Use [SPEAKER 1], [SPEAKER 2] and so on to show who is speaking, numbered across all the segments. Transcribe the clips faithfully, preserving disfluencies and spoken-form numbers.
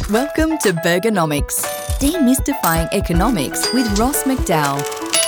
[SPEAKER 1] Welcome to Bergonomics, demystifying economics with Ross McDowell.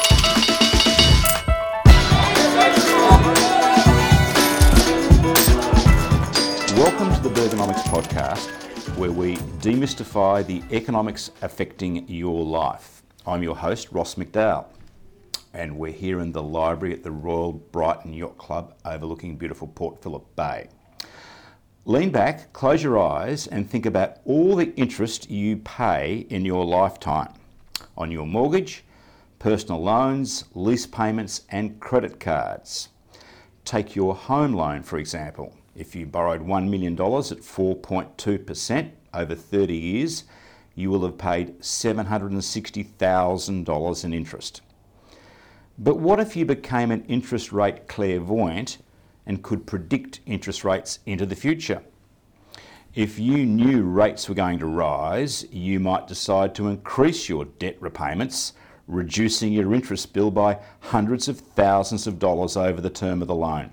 [SPEAKER 2] Welcome to the Bergonomics podcast, where we demystify the economics affecting your life. I'm your host, Ross McDowell, and we're here in the library at the Royal Brighton Yacht Club overlooking beautiful Port Phillip Bay. Lean back, close your eyes and think about all the interest you pay in your lifetime on your mortgage, personal loans, lease payments and credit cards. Take your home loan, for example. If you borrowed one million dollars at four point two percent over thirty years, you will have paid seven hundred sixty thousand dollars in interest. But what if you became an interest rate clairvoyant and could predict interest rates into the future? If you knew rates were going to rise, you might decide to increase your debt repayments, reducing your interest bill by hundreds of thousands of dollars over the term of the loan.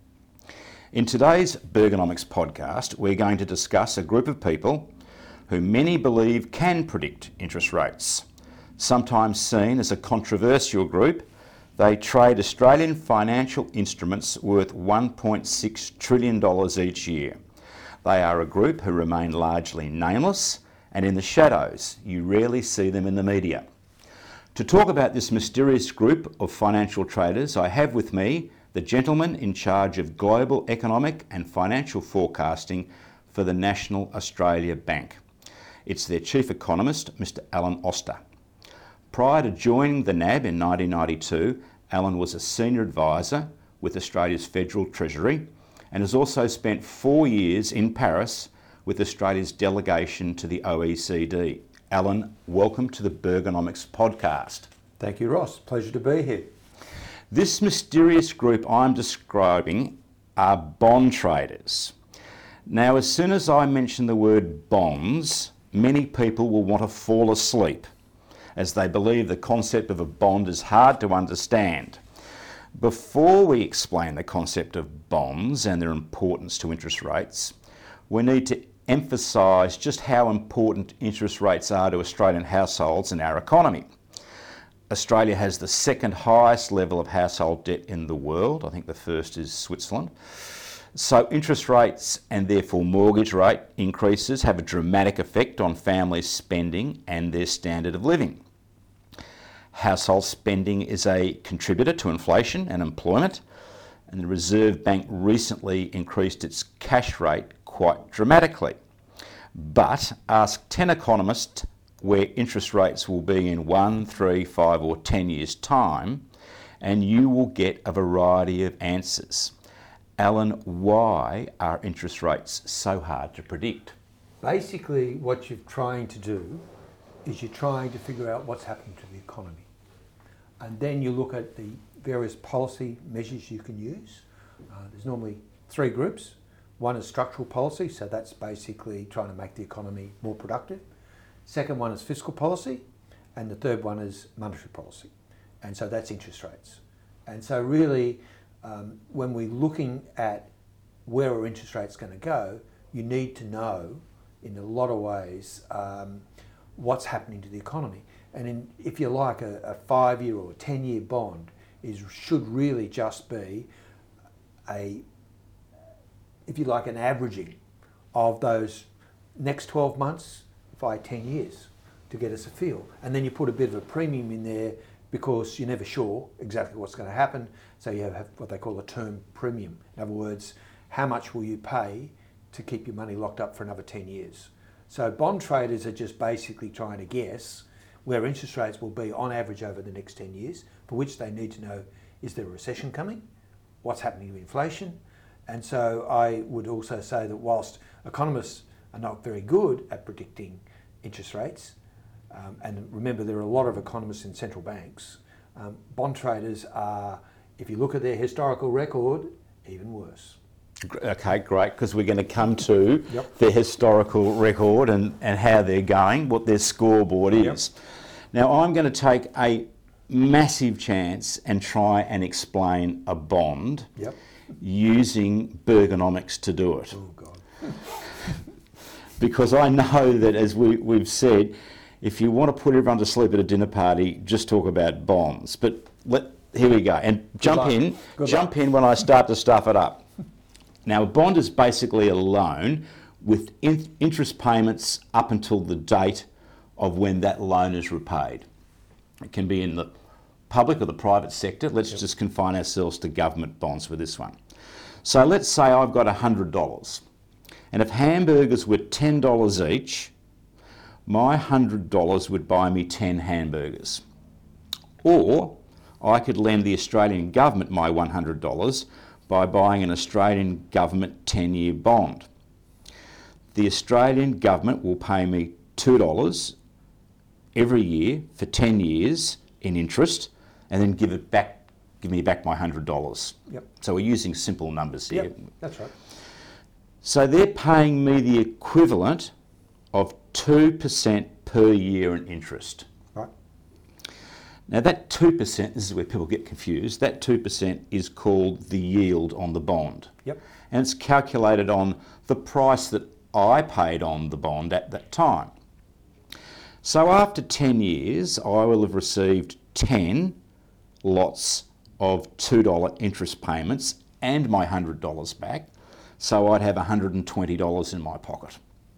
[SPEAKER 2] In today's Bergonomics podcast, we're going to discuss a group of people who many believe can predict interest rates. Sometimes seen as a controversial group, they trade Australian financial instruments worth one point six trillion dollars each year. They are a group who remain largely nameless and in the shadows. You rarely see them in the media. To talk about this mysterious group of financial traders, I have with me the gentleman in charge of global economic and financial forecasting for the National Australia Bank. It's their chief economist, Mister Alan Oster. Prior to joining the N A B in nineteen ninety-two, Alan was a senior advisor with Australia's Federal Treasury and has also spent four years in Paris with Australia's delegation to the O E C D. Alan, welcome to the Bergonomics podcast.
[SPEAKER 3] Thank you, Ross. Pleasure to be here.
[SPEAKER 2] This mysterious group I'm describing are bond traders. Now, as soon as I mention the word bonds, many people will want to fall asleep, as they believe the concept of a bond is hard to understand. Before we explain the concept of bonds and their importance to interest rates, we need to emphasise just how important interest rates are to Australian households and our economy. Australia has the second highest level of household debt in the world. I think the first is Switzerland. So interest rates and therefore mortgage rate increases have a dramatic effect on families' spending and their standard of living. Household spending is a contributor to inflation and employment, and the Reserve Bank recently increased its cash rate quite dramatically. But ask ten economists where interest rates will be in one, three, five or ten years' time, and you will get a variety of answers. Alan, why are interest rates so hard to predict?
[SPEAKER 3] Basically, what you're trying to do is you're trying to figure out what's happening to the economy. And then you look at the various policy measures you can use. Uh, there's normally three groups. One is structural policy, so that's basically trying to make the economy more productive. Second one is fiscal policy, and the third one is monetary policy. And so that's interest rates. And so really, um, when we're looking at where are interest rates going to go, you need to know in a lot of ways um, what's happening to the economy. And in, if you like, a, a five-year or a ten-year bond is should really just be a, if you like, an averaging of those next twelve months, five, ten years to get us a feel. And then you put a bit of a premium in there because you're never sure exactly what's going to happen. So you have what they call a term premium. In other words, how much will you pay to keep your money locked up for another ten years? So bond traders are just basically trying to guess where interest rates will be on average over the next ten years, for which they need to know, is there a recession coming? What's happening to inflation? And so I would also say that whilst economists are not very good at predicting interest rates, um, and remember there are a lot of economists in central banks, um, bond traders are, if you look at their historical record, even worse.
[SPEAKER 2] Okay, great, because we're going to come to
[SPEAKER 3] yep.
[SPEAKER 2] their historical record and, and how they're going, what their scoreboard is. Yep. Now, I'm going to take a massive chance and try and explain a bond
[SPEAKER 3] yep.
[SPEAKER 2] using Bergonomics to do it.
[SPEAKER 3] Oh, God.
[SPEAKER 2] because I know that, as we, we've said, if you want to put everyone to sleep at a dinner party, just talk about bonds. But let, here we go. And jump
[SPEAKER 3] luck.
[SPEAKER 2] in,
[SPEAKER 3] Good
[SPEAKER 2] jump
[SPEAKER 3] luck.
[SPEAKER 2] in when I start to stuff it up. Now, a bond is basically a loan with in, interest payments up until the date of when that loan is repaid. It can be in the public or the private sector. Let's yep. just confine ourselves to government bonds for this one. So let's say I've got one hundred dollars. And if hamburgers were ten dollars each, my one hundred dollars would buy me ten hamburgers. Or I could lend the Australian government my one hundred dollars by buying an Australian government ten-year bond. The Australian government will pay me two dollars every year for ten years in interest, and then give it back, give me back my one hundred dollars.
[SPEAKER 3] Yep.
[SPEAKER 2] So we're using simple numbers here.
[SPEAKER 3] Yep, that's right.
[SPEAKER 2] So they're paying me the equivalent of two percent per year in interest.
[SPEAKER 3] Right.
[SPEAKER 2] Now that two percent, this is where people get confused, that two percent is called the yield on the bond.
[SPEAKER 3] Yep.
[SPEAKER 2] And it's calculated on the price that I paid on the bond at that time. So after ten years, I will have received ten lots of two dollar interest payments and my one hundred dollars back. So I'd have one hundred twenty dollars in my pocket.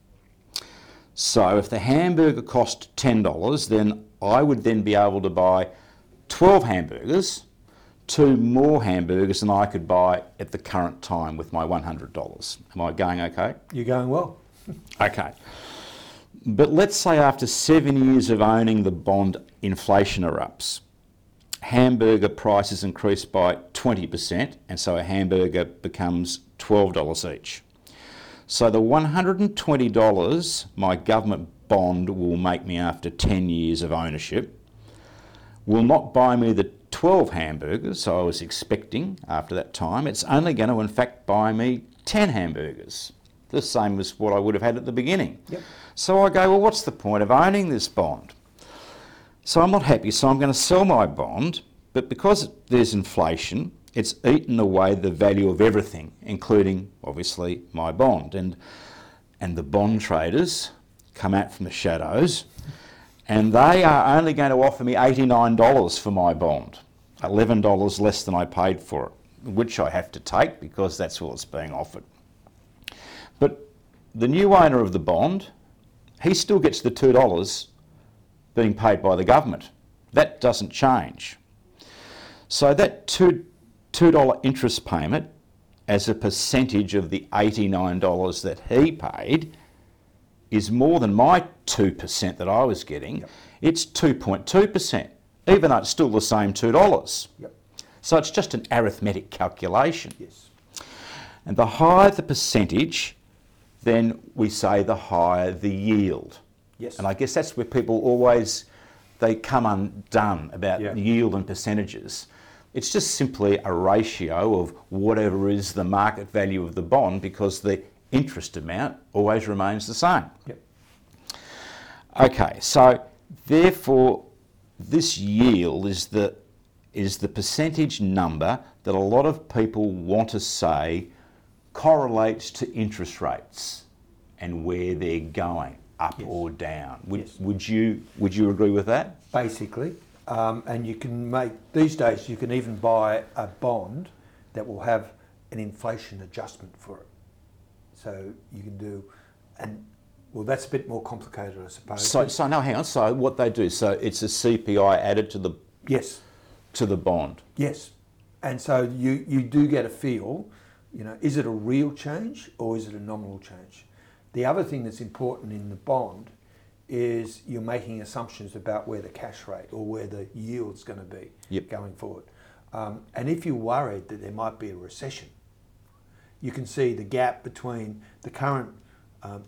[SPEAKER 2] So if the hamburger cost ten dollars, then I would then be able to buy twelve hamburgers, two more hamburgers than I could buy at the current time with my one hundred dollars. Am I going okay?
[SPEAKER 3] You're going well.
[SPEAKER 2] Okay. But let's say after seven years of owning the bond, inflation erupts. Hamburger prices increase by twenty percent, and so a hamburger becomes twelve dollars each. So the one hundred twenty dollars my government bond will make me after ten years of ownership will not buy me the twelve hamburgers I was expecting after that time. It's only going to, in fact, buy me ten hamburgers, the same as what I would have had at the beginning.
[SPEAKER 3] Yep.
[SPEAKER 2] So I go, well, what's the point of owning this bond? So I'm not happy, so I'm going to sell my bond, but because there's inflation, it's eaten away the value of everything, including, obviously, my bond. And, and the bond traders come out from the shadows, and they are only going to offer me eighty-nine dollars for my bond, eleven dollars less than I paid for it, which I have to take because that's all it's being offered. But the new owner of the bond, he still gets the two dollars being paid by the government. That doesn't change. So that two, $2 interest payment as a percentage of the eighty-nine dollars that he paid is more than my two percent that I was getting. Yep. It's two point two percent, even though it's still the same two dollars.
[SPEAKER 3] Yep.
[SPEAKER 2] So it's just an arithmetic calculation.
[SPEAKER 3] Yes.
[SPEAKER 2] And the higher the percentage, then we say the higher the yield.
[SPEAKER 3] Yes.
[SPEAKER 2] And I guess that's where people always, they come undone about
[SPEAKER 3] yeah.
[SPEAKER 2] yield and percentages. It's just simply a ratio of whatever is the market value of the bond, because the interest amount always remains the same.
[SPEAKER 3] Yep.
[SPEAKER 2] Okay, so therefore this yield is the, is the percentage number that a lot of people want to say correlates to interest rates and where they're going, up
[SPEAKER 3] yes.
[SPEAKER 2] or down. Would,
[SPEAKER 3] yes.
[SPEAKER 2] would you would you agree with that?
[SPEAKER 3] Basically, um, and you can make, these days you can even buy a bond that will have an inflation adjustment for it. So you can do, and well, that's a bit more complicated, I suppose.
[SPEAKER 2] So, so no, hang on. So what they do? So it's a C P I added to the
[SPEAKER 3] yes
[SPEAKER 2] to the bond.
[SPEAKER 3] Yes, and so you you do get a feel. You know, is it a real change or is it a nominal change? The other thing that's important in the bond is you're making assumptions about where the cash rate or where the yield's going to be
[SPEAKER 2] yep.
[SPEAKER 3] going forward. Um, and if you're worried that there might be a recession, you can see the gap between the current um,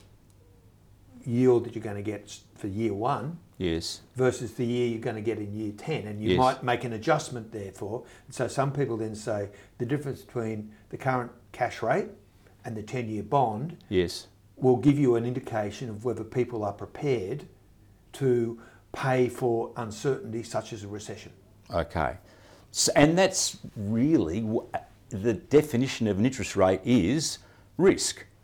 [SPEAKER 3] yield that you're going to get for year one
[SPEAKER 2] yes.
[SPEAKER 3] versus the year you're going to get in year ten, and you
[SPEAKER 2] yes.
[SPEAKER 3] might make an adjustment therefore. So some people then say the difference between the current cash rate and the ten-year bond
[SPEAKER 2] yes.
[SPEAKER 3] will give you an indication of whether people are prepared to pay for uncertainty such as a recession.
[SPEAKER 2] Okay. So, and that's really, the definition of an interest rate is risk.
[SPEAKER 3] Yes.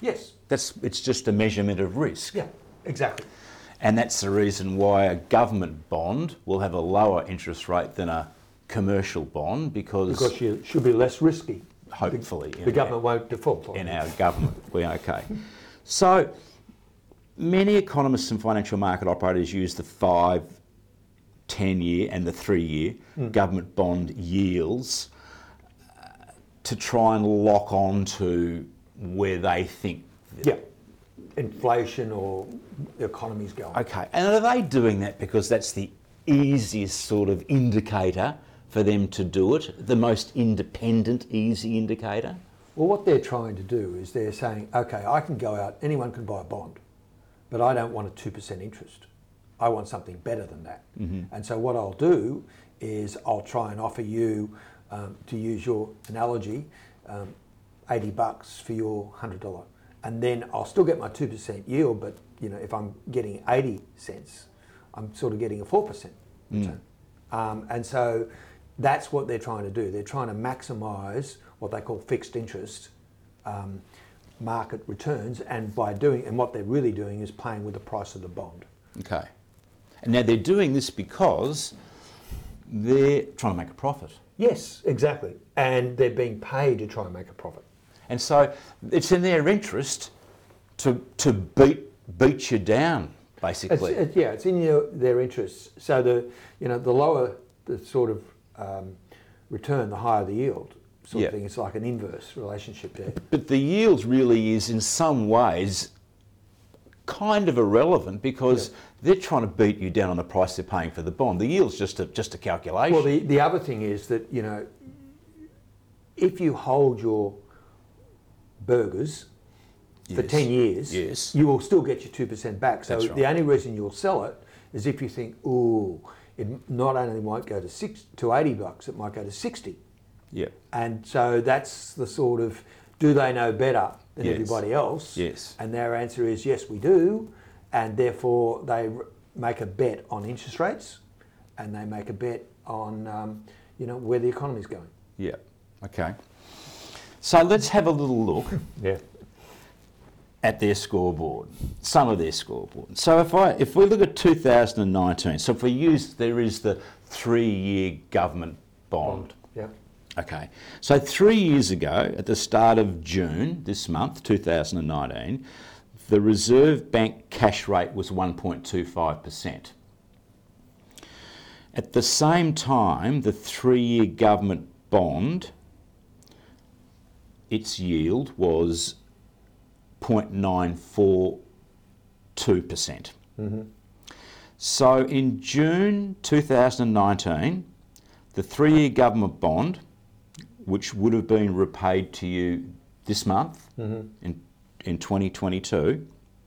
[SPEAKER 2] That's it's just a measurement of risk.
[SPEAKER 3] Yeah, exactly.
[SPEAKER 2] And that's the reason why a government bond will have a lower interest rate than a commercial bond, because,
[SPEAKER 3] Because you should be less risky.
[SPEAKER 2] hopefully
[SPEAKER 3] The, the government won't default on
[SPEAKER 2] in
[SPEAKER 3] it.
[SPEAKER 2] our government we're okay. So many economists and financial market operators use the five, ten year and the three year mm. government bond yields uh, to try and lock on to where they think.
[SPEAKER 3] Yeah, inflation or the economy's going.
[SPEAKER 2] Okay, and are they doing that because that's the easiest sort of indicator for them to do it, the most independent, easy indicator?
[SPEAKER 3] Well, what they're trying to do is they're saying, okay, I can go out, anyone can buy a bond, but I don't want a two percent interest. I want something better than that. Mm-hmm. And so what I'll do is I'll try and offer you, um, to use your analogy, um, eighty bucks for your one hundred dollars. And then I'll still get my two percent yield, but you know, if I'm getting eighty cents, I'm sort of getting a four percent return. Mm. Um, and so that's what they're trying to do. They're trying to maximise what they call fixed interest um, market returns, and by doing, and what they're really doing is playing with the price of the bond.
[SPEAKER 2] Okay. And now they're doing this because they're trying to make a profit.
[SPEAKER 3] Yes, exactly. And they're being paid to try and make a profit.
[SPEAKER 2] And so it's in their interest to to beat beat you down, basically.
[SPEAKER 3] It's, it, yeah, it's in your, their interests. So the you know the lower the sort of um, return, the higher the yield. Sort
[SPEAKER 2] yeah.
[SPEAKER 3] of thing. It's like an inverse relationship there.
[SPEAKER 2] But the yield really is, in some ways, kind of irrelevant, because yeah. they're trying to beat you down on the price they're paying for the bond. The yield's just a just a calculation.
[SPEAKER 3] Well, the the other thing is that, you know, if you hold your burgers yes. for ten years,
[SPEAKER 2] yes.
[SPEAKER 3] you will still get your two percent back. So
[SPEAKER 2] right.
[SPEAKER 3] the only reason you'll sell it is if you think, ooh, it not only might go to six to eighty bucks, it might go to sixty.
[SPEAKER 2] Yeah.
[SPEAKER 3] And so that's the sort of, do they know better than
[SPEAKER 2] yes.
[SPEAKER 3] everybody else?
[SPEAKER 2] Yes.
[SPEAKER 3] And their answer is yes, we do, and therefore they r- make a bet on interest rates, and they make a bet on um, you know, where the economy's going.
[SPEAKER 2] Yeah. Okay. So let's have a little look
[SPEAKER 3] yeah.
[SPEAKER 2] at their scoreboard, some of their scoreboard. So if I if we look at two thousand nineteen, so if we use, there is the three-year government bond.
[SPEAKER 3] bond. Yeah.
[SPEAKER 2] Okay, so three years ago, at the start of June this month, two thousand nineteen, the Reserve Bank cash rate was one point two five percent. At the same time, the three-year government bond, its yield was zero point nine four two percent. Mm-hmm. So in June two thousand nineteen, the three-year government bond, which would have been repaid to you this month, mm-hmm. in, in twenty twenty-two,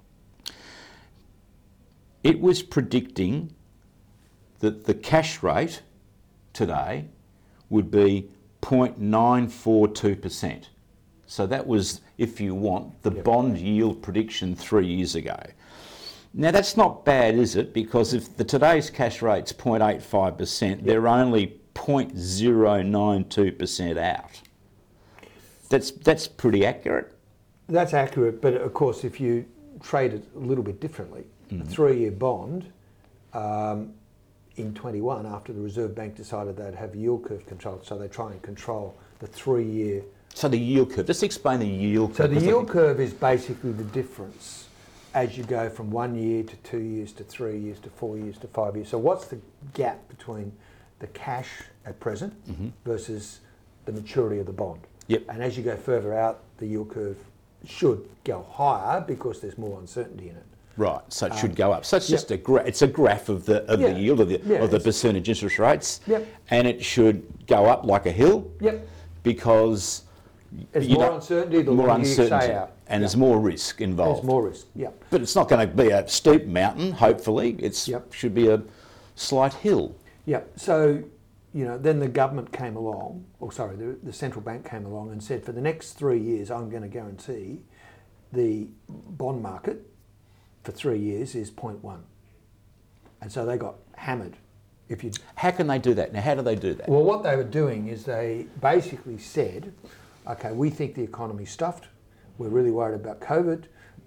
[SPEAKER 2] it was predicting that the cash rate today would be zero point nine four two percent. So that was, if you want, the yep. bond yield prediction three years ago. Now that's not bad, is it? Because if the today's cash rate's zero point eight five percent, yep. they're only zero point zero nine two percent out. That's that's pretty accurate.
[SPEAKER 3] That's accurate, but of course if you trade it a little bit differently, mm-hmm. a three-year bond um, in twenty-one, after the Reserve Bank decided they'd have yield curve control, so they try and control the three-year.
[SPEAKER 2] So the yield curve, let's explain the yield curve.
[SPEAKER 3] So the yield curve is basically the difference as you go from one year to two years to three years to four years to five years. So what's the gap between the cash at present mm-hmm. versus the maturity of the bond?
[SPEAKER 2] Yep.
[SPEAKER 3] And as you go further out, the yield curve should go higher because there's more uncertainty in it.
[SPEAKER 2] Right, so it should
[SPEAKER 3] um,
[SPEAKER 2] go up. So it's
[SPEAKER 3] yep.
[SPEAKER 2] just a gra- it's a graph of the of
[SPEAKER 3] yeah.
[SPEAKER 2] the yield of the
[SPEAKER 3] yeah,
[SPEAKER 2] of the percentage interest rates,
[SPEAKER 3] yep.
[SPEAKER 2] and it should go up like a hill.
[SPEAKER 3] Yep.
[SPEAKER 2] Because
[SPEAKER 3] there's
[SPEAKER 2] you
[SPEAKER 3] more
[SPEAKER 2] don't,
[SPEAKER 3] uncertainty, the
[SPEAKER 2] more
[SPEAKER 3] longer
[SPEAKER 2] uncertainty,
[SPEAKER 3] you stay out.
[SPEAKER 2] and
[SPEAKER 3] yep.
[SPEAKER 2] there's more risk involved.
[SPEAKER 3] There's more risk. Yeah.
[SPEAKER 2] But it's not going to be a steep mountain. Hopefully, it's
[SPEAKER 3] yep.
[SPEAKER 2] should be a slight hill.
[SPEAKER 3] Yeah. So, you know, then the government came along, or sorry, the, the central bank came along and said, for the next three years, I'm going to guarantee the bond market for three years is zero point one. And so they got hammered. If you
[SPEAKER 2] How can they do that? Now, how do they do that?
[SPEAKER 3] Well, what they were doing is they basically said, okay, we think the economy's stuffed. We're really worried about COVID.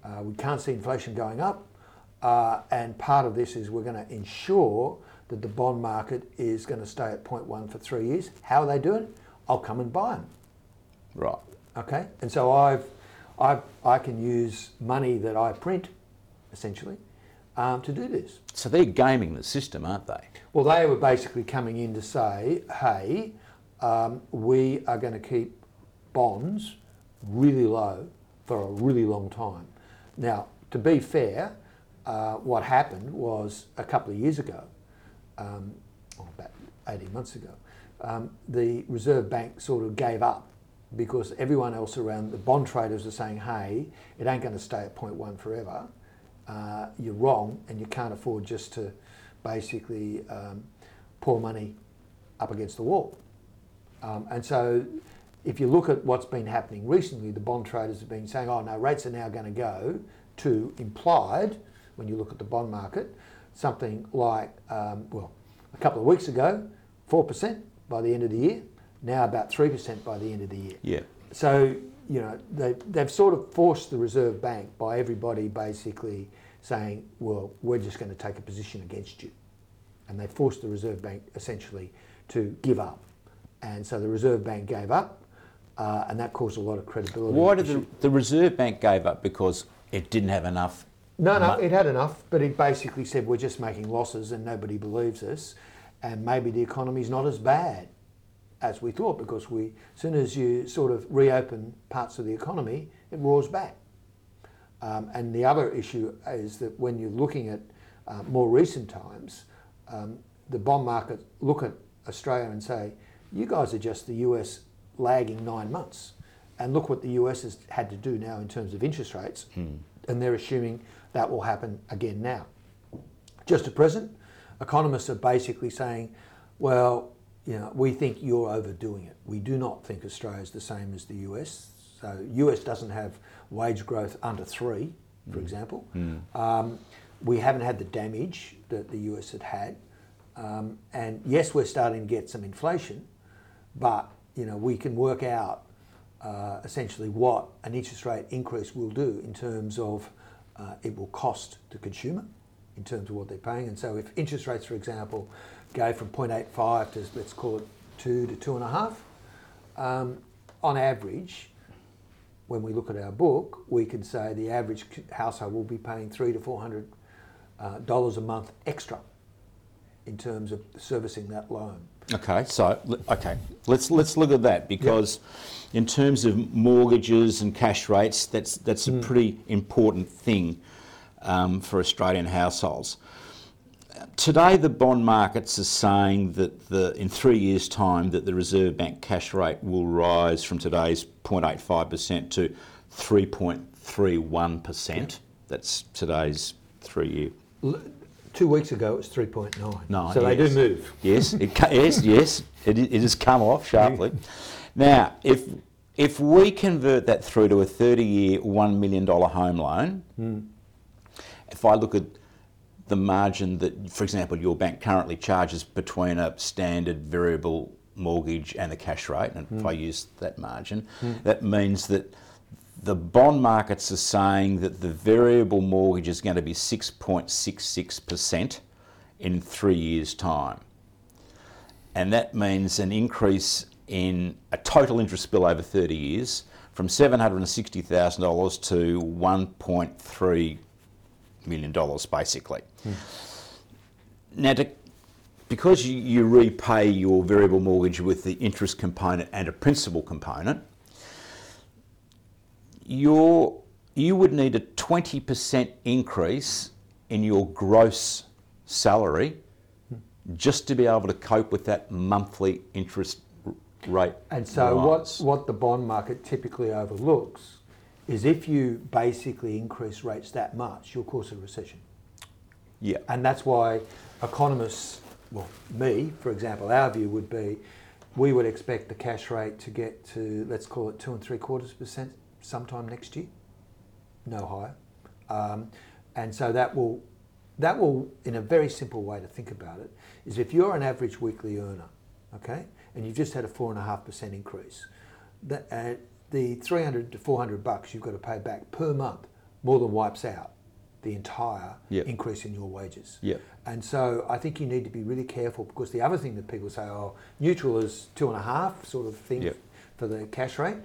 [SPEAKER 3] Uh, we can't see inflation going up, uh, and part of this is we're going to ensure that the bond market is going to stay at zero point one for three years. How are they doing it? I'll come and buy them.
[SPEAKER 2] Right.
[SPEAKER 3] Okay, and so I've, I've I can use money that I print, essentially, um, to do this.
[SPEAKER 2] So they're gaming the system, aren't they?
[SPEAKER 3] Well, they were basically coming in to say, hey, um, we are going to keep bonds really low for a really long time. Now, to be fair, uh, what happened was a couple of years ago, um, or about eighteen months ago, um, the Reserve Bank sort of gave up because everyone else around, the bond traders are saying, hey, it ain't going to stay at zero point one forever. Uh, you're wrong, and you can't afford just to basically um, pour money up against the wall. Um, and so if you look at what's been happening recently, the bond traders have been saying, oh no, rates are now going to go to implied, when you look at the bond market, something like, um, well, a couple of weeks ago, four percent by the end of the year, now about three percent by the end of the year.
[SPEAKER 2] Yeah.
[SPEAKER 3] So, you know, they, they've sort of forced the Reserve Bank by everybody basically saying, well, we're just going to take a position against you. And they forced the Reserve Bank essentially to give up. And so the Reserve Bank gave up, uh, and that caused a lot of credibility.
[SPEAKER 2] Why did the, the Reserve Bank gave up? Because it didn't have enough?
[SPEAKER 3] No, no, it had enough, but it basically said we're just making losses and nobody believes us, and maybe the economy's not as bad as we thought, because we, as soon as you sort of reopen parts of the economy, it roars back. Um, and the other issue is that when you're looking at uh, more recent times, um, the bond market look at Australia and say, you guys are just the U S lagging nine months. And look what the U S has had to do now in terms of interest rates. Hmm. And they're assuming that will happen again now. Just at present, economists are basically saying, well, you know, we think you're overdoing it. We do not think Australia is the same as the U S. So U S doesn't have wage growth under three, for mm. example. Mm. Um, we haven't had the damage that the U S had had. Um, and yes, we're starting to get some inflation, but you know, we can work out uh, essentially what an interest rate increase will do in terms of uh, it will cost the consumer in terms of what they're paying. And so if interest rates, for example, go from zero point eight five to, let's call it two to two and a half, um, on average, when we look at our book, we can say the average household will be paying three to four hundred uh, dollars a month extra in terms of servicing that loan.
[SPEAKER 2] Okay, so okay, let's let's look at that, because yep. in terms of mortgages and cash rates, that's that's a mm. pretty important thing um, for Australian households. Today, the bond markets are saying that the in three years' time that the Reserve Bank cash rate will rise from today's zero point eight five percent to three point three one percent. That's today's three-year.
[SPEAKER 3] Two weeks ago, it was three point nine.
[SPEAKER 2] Nine,
[SPEAKER 3] so
[SPEAKER 2] yes.
[SPEAKER 3] they do move.
[SPEAKER 2] Yes, it, yes, yes. It, it has come off sharply. Now, if if we convert that through to a thirty-year, one million dollar home loan, mm. if I look at the margin that, for example, your bank currently charges between a standard variable mortgage and the cash rate, and mm. if I use that margin, mm. that means that the bond markets are saying that the variable mortgage is going to be six point six six percent in three years' time. And that means an increase in a total interest bill over thirty years from seven hundred sixty thousand dollars to one point three million dollars, basically. Hmm. Now, to, because you, you repay your variable mortgage with the interest component and a principal component, you're, you would need a twenty percent increase in your gross salary hmm. just to be able to cope with that monthly interest rate.
[SPEAKER 3] And so
[SPEAKER 2] rise.
[SPEAKER 3] what, what the bond market typically overlooks is if you basically increase rates that much, you'll cause a recession.
[SPEAKER 2] Yeah.
[SPEAKER 3] And that's why economists, well, me, for example, our view would be, we would expect the cash rate to get to, let's call it two and three quarters percent sometime next year, no higher. Um, and so that will, that will, in a very simple way to think about it, is if you're an average weekly earner, okay, and you've just had a four and a half percent increase, that, uh, the three hundred to four hundred bucks you've got to pay back per month more than wipes out the entire
[SPEAKER 2] Yep.
[SPEAKER 3] increase in your wages.
[SPEAKER 2] Yep.
[SPEAKER 3] And so I think you need to be really careful, because the other thing that people say, oh, neutral is two and a half sort of thing
[SPEAKER 2] Yep.
[SPEAKER 3] for the cash rate.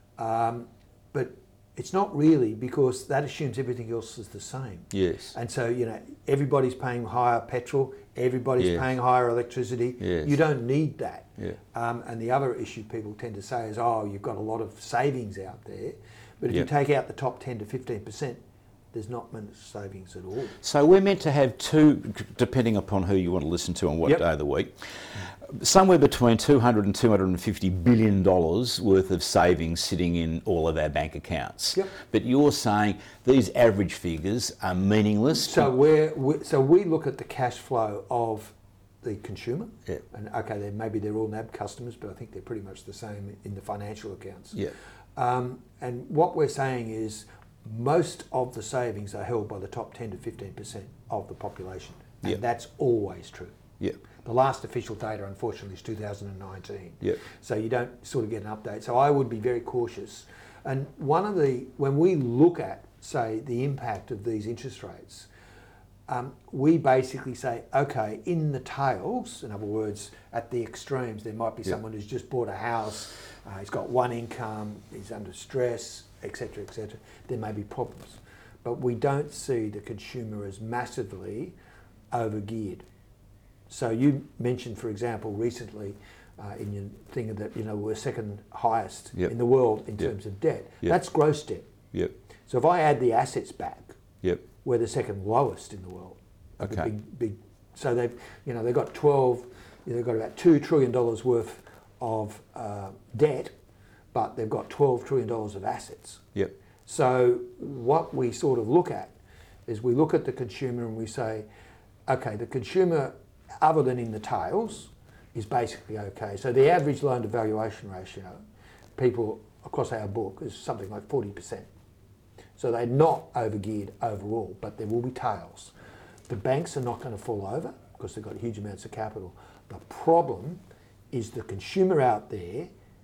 [SPEAKER 3] Um, but it's not really, because that assumes everything else is the same.
[SPEAKER 2] Yes.
[SPEAKER 3] And so, you know, everybody's paying higher petrol, everybody's
[SPEAKER 2] Yes.
[SPEAKER 3] paying higher electricity.
[SPEAKER 2] Yes.
[SPEAKER 3] You don't need that.
[SPEAKER 2] Yeah.
[SPEAKER 3] Um, and the other issue people tend to say is, oh, you've got a lot of savings out there. But if
[SPEAKER 2] Yep.
[SPEAKER 3] you take out the top ten to fifteen percent, there's not much savings at all.
[SPEAKER 2] So we're meant to have two, depending upon who you want to listen to on what
[SPEAKER 3] Yep.
[SPEAKER 2] day of the week, somewhere between two hundred and two hundred fifty billion dollars worth of savings sitting in all of our bank accounts.
[SPEAKER 3] Yep.
[SPEAKER 2] But you're saying these average figures are meaningless.
[SPEAKER 3] So we're, we so we look at the cash flow of the consumer.
[SPEAKER 2] Yeah.
[SPEAKER 3] And okay, they're, maybe they're all N A B customers, but I think they're pretty much the same in the financial accounts.
[SPEAKER 2] Yeah.
[SPEAKER 3] Um, and what we're saying is most of the savings are held by the top ten to fifteen percent of the population. And
[SPEAKER 2] Yeah.
[SPEAKER 3] that's always true.
[SPEAKER 2] Yeah.
[SPEAKER 3] The last official data, unfortunately, is two thousand nineteen.
[SPEAKER 2] Yep.
[SPEAKER 3] So you don't sort of get an update. So I would be very cautious. And one of the, when we look at, say, the impact of these interest rates, um, we basically say, okay, in the tails, in other words, at the extremes, there might be
[SPEAKER 2] Yep.
[SPEAKER 3] someone who's just bought a house, uh, he's got one income, he's under stress, et cetera, et cetera. There may be problems. But we don't see the consumer as massively overgeared. So you mentioned, for example, recently uh, in your thing that, you know, we're second highest
[SPEAKER 2] Yep.
[SPEAKER 3] in the world in
[SPEAKER 2] Yep.
[SPEAKER 3] terms of debt.
[SPEAKER 2] Yep.
[SPEAKER 3] That's gross debt.
[SPEAKER 2] Yep.
[SPEAKER 3] So if I add the assets back,
[SPEAKER 2] Yep.
[SPEAKER 3] we're the second lowest in the world. Like a
[SPEAKER 2] Okay.
[SPEAKER 3] Big, big. So they've, you know, they've got twelve. They've got about two trillion dollars worth of uh, debt, but they've got twelve trillion dollars of assets.
[SPEAKER 2] Yep.
[SPEAKER 3] So what we sort of look at is we look at the consumer and we say, okay, the consumer, other than in the tails, is basically okay. So the average loan to valuation ratio, people across our book, is something like forty percent. So they're not overgeared overall, but there will be tails. The banks are not going to fall over because they've got huge amounts of capital. The problem is the consumer out there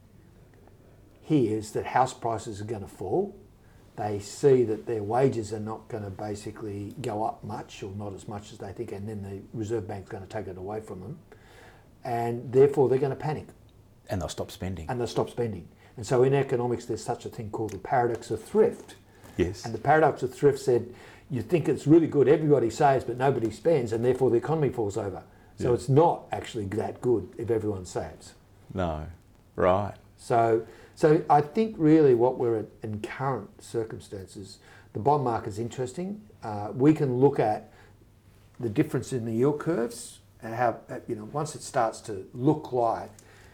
[SPEAKER 3] hears that house prices are going to fall. They see that their wages are not going to basically go up much, or not as much as they think, and then the Reserve Bank's going to take it away from them. And therefore they're going to panic
[SPEAKER 2] And they'll stop spending.
[SPEAKER 3] and they'll stop spending. And so in economics there's such a thing called the paradox of thrift.
[SPEAKER 2] Yes.
[SPEAKER 3] And the paradox of thrift said, you think it's really good, everybody saves but nobody spends, and therefore the economy falls over. So
[SPEAKER 2] Yeah.
[SPEAKER 3] it's not actually that good if everyone saves.
[SPEAKER 2] No. Right.
[SPEAKER 3] So, so I think really what we're at in current circumstances, the bond market's interesting. Uh, we can look at the difference in the yield curves and how, you know, once it starts to look like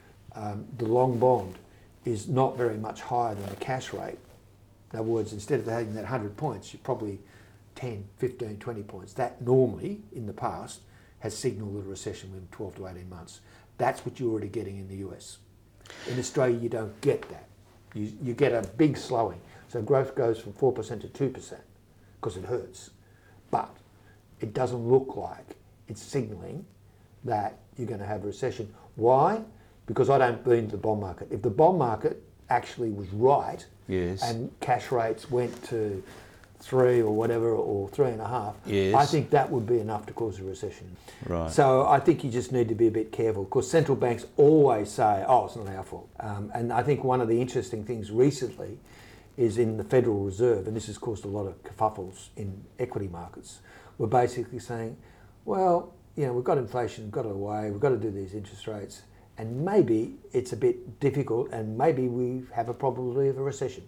[SPEAKER 3] um, the long bond is not very much higher than the cash rate. In other words, instead of having that one hundred points, you're probably ten, fifteen, twenty points. That normally, in the past, has signalled a recession within twelve to eighteen months. That's what you're already getting in the U S. In Australia, you don't get that. You, you get a big slowing. So growth goes from four percent to two percent because it hurts. But it doesn't look like it's signalling that you're going to have a recession. Why? Because I don't believe the bond market. If the bond market actually was right,
[SPEAKER 2] Yes.
[SPEAKER 3] and cash rates went to three or whatever, or three and a half,
[SPEAKER 2] Yes.
[SPEAKER 3] I think that would be enough to cause a recession.
[SPEAKER 2] Right.
[SPEAKER 3] So I think you just need to be a bit careful, because central banks always say, oh, it's not our fault. Um, and I think one of the interesting things recently is in the Federal Reserve, and this has caused a lot of kerfuffles in equity markets, we're basically saying, well, you know, we've got inflation, we've got it away, we've got to do these interest rates, and maybe it's a bit difficult, and maybe we have a probability of a recession.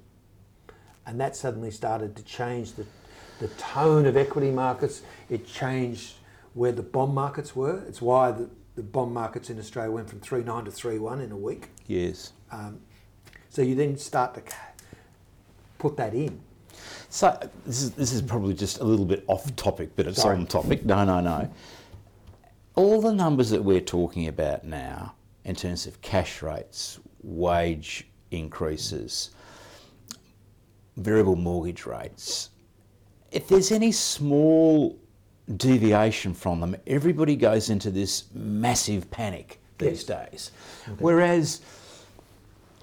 [SPEAKER 3] And that suddenly started to change the, the tone of equity markets. It changed where the bond markets were. It's why the, the bond markets in Australia went from three nine to three one in a week.
[SPEAKER 2] Yes.
[SPEAKER 3] Um, so you then start to put that in.
[SPEAKER 2] So this is this is probably just a little bit off topic, but it's
[SPEAKER 3] Sorry.
[SPEAKER 2] on topic. No, no, no. All the numbers that we're talking about now, in terms of cash rates, wage increases, variable mortgage rates, if there's any small deviation from them, everybody goes into this massive panic these days. Whereas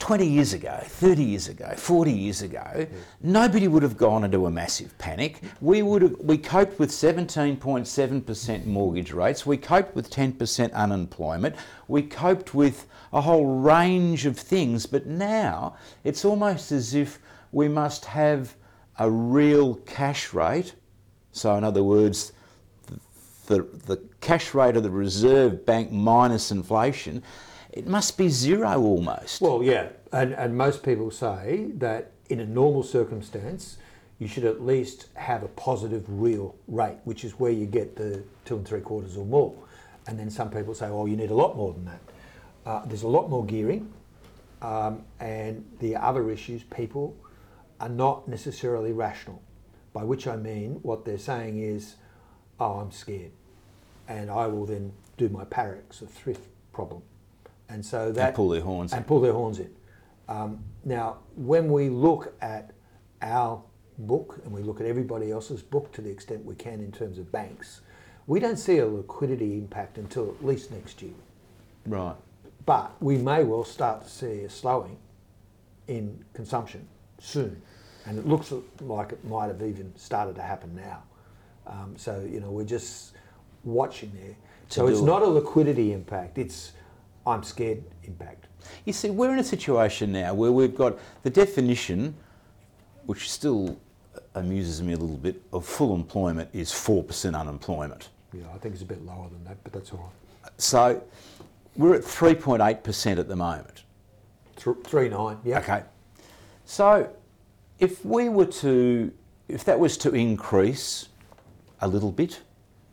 [SPEAKER 2] twenty years ago, thirty years ago, forty years ago, yeah. nobody would have gone into a massive panic. We would have, we coped with seventeen point seven percent mortgage rates. We coped with ten percent unemployment. We coped with a whole range of things. But now it's almost as if we must have a real cash rate. So in other words, the, the cash rate of the Reserve Bank minus inflation, it must be zero almost.
[SPEAKER 3] Well, yeah, and, and most people say that in a normal circumstance, you should at least have a positive real rate, which is where you get the two and three quarters or more. And then some people say, oh, you need a lot more than that. Uh, there's a lot more gearing, um, and the other issues, people are not necessarily rational, by which I mean what they're saying is, oh, I'm scared, and I will then do my Parex, a thrift problem. And so that...
[SPEAKER 2] And pull their horns in.
[SPEAKER 3] And pull their horns in. Um, now, when we look at our book, and we look at everybody else's book to the extent we can in terms of banks, we don't see a liquidity impact until at least next year.
[SPEAKER 2] Right.
[SPEAKER 3] But we may well start to see a slowing in consumption soon. And it looks like it might have even started to happen now. Um, so, you know, we're just watching there. So it's not a liquidity impact, it's I'm scared impact.
[SPEAKER 2] You see, we're in a situation now where we've got the definition, which still amuses me a little bit, of full employment is four percent unemployment.
[SPEAKER 3] Yeah, I think it's a bit lower than that, but that's all right.
[SPEAKER 2] So we're at three point eight percent at the moment.
[SPEAKER 3] Th- three nine, yeah.
[SPEAKER 2] Okay. So if we were to, if that was to increase a little bit,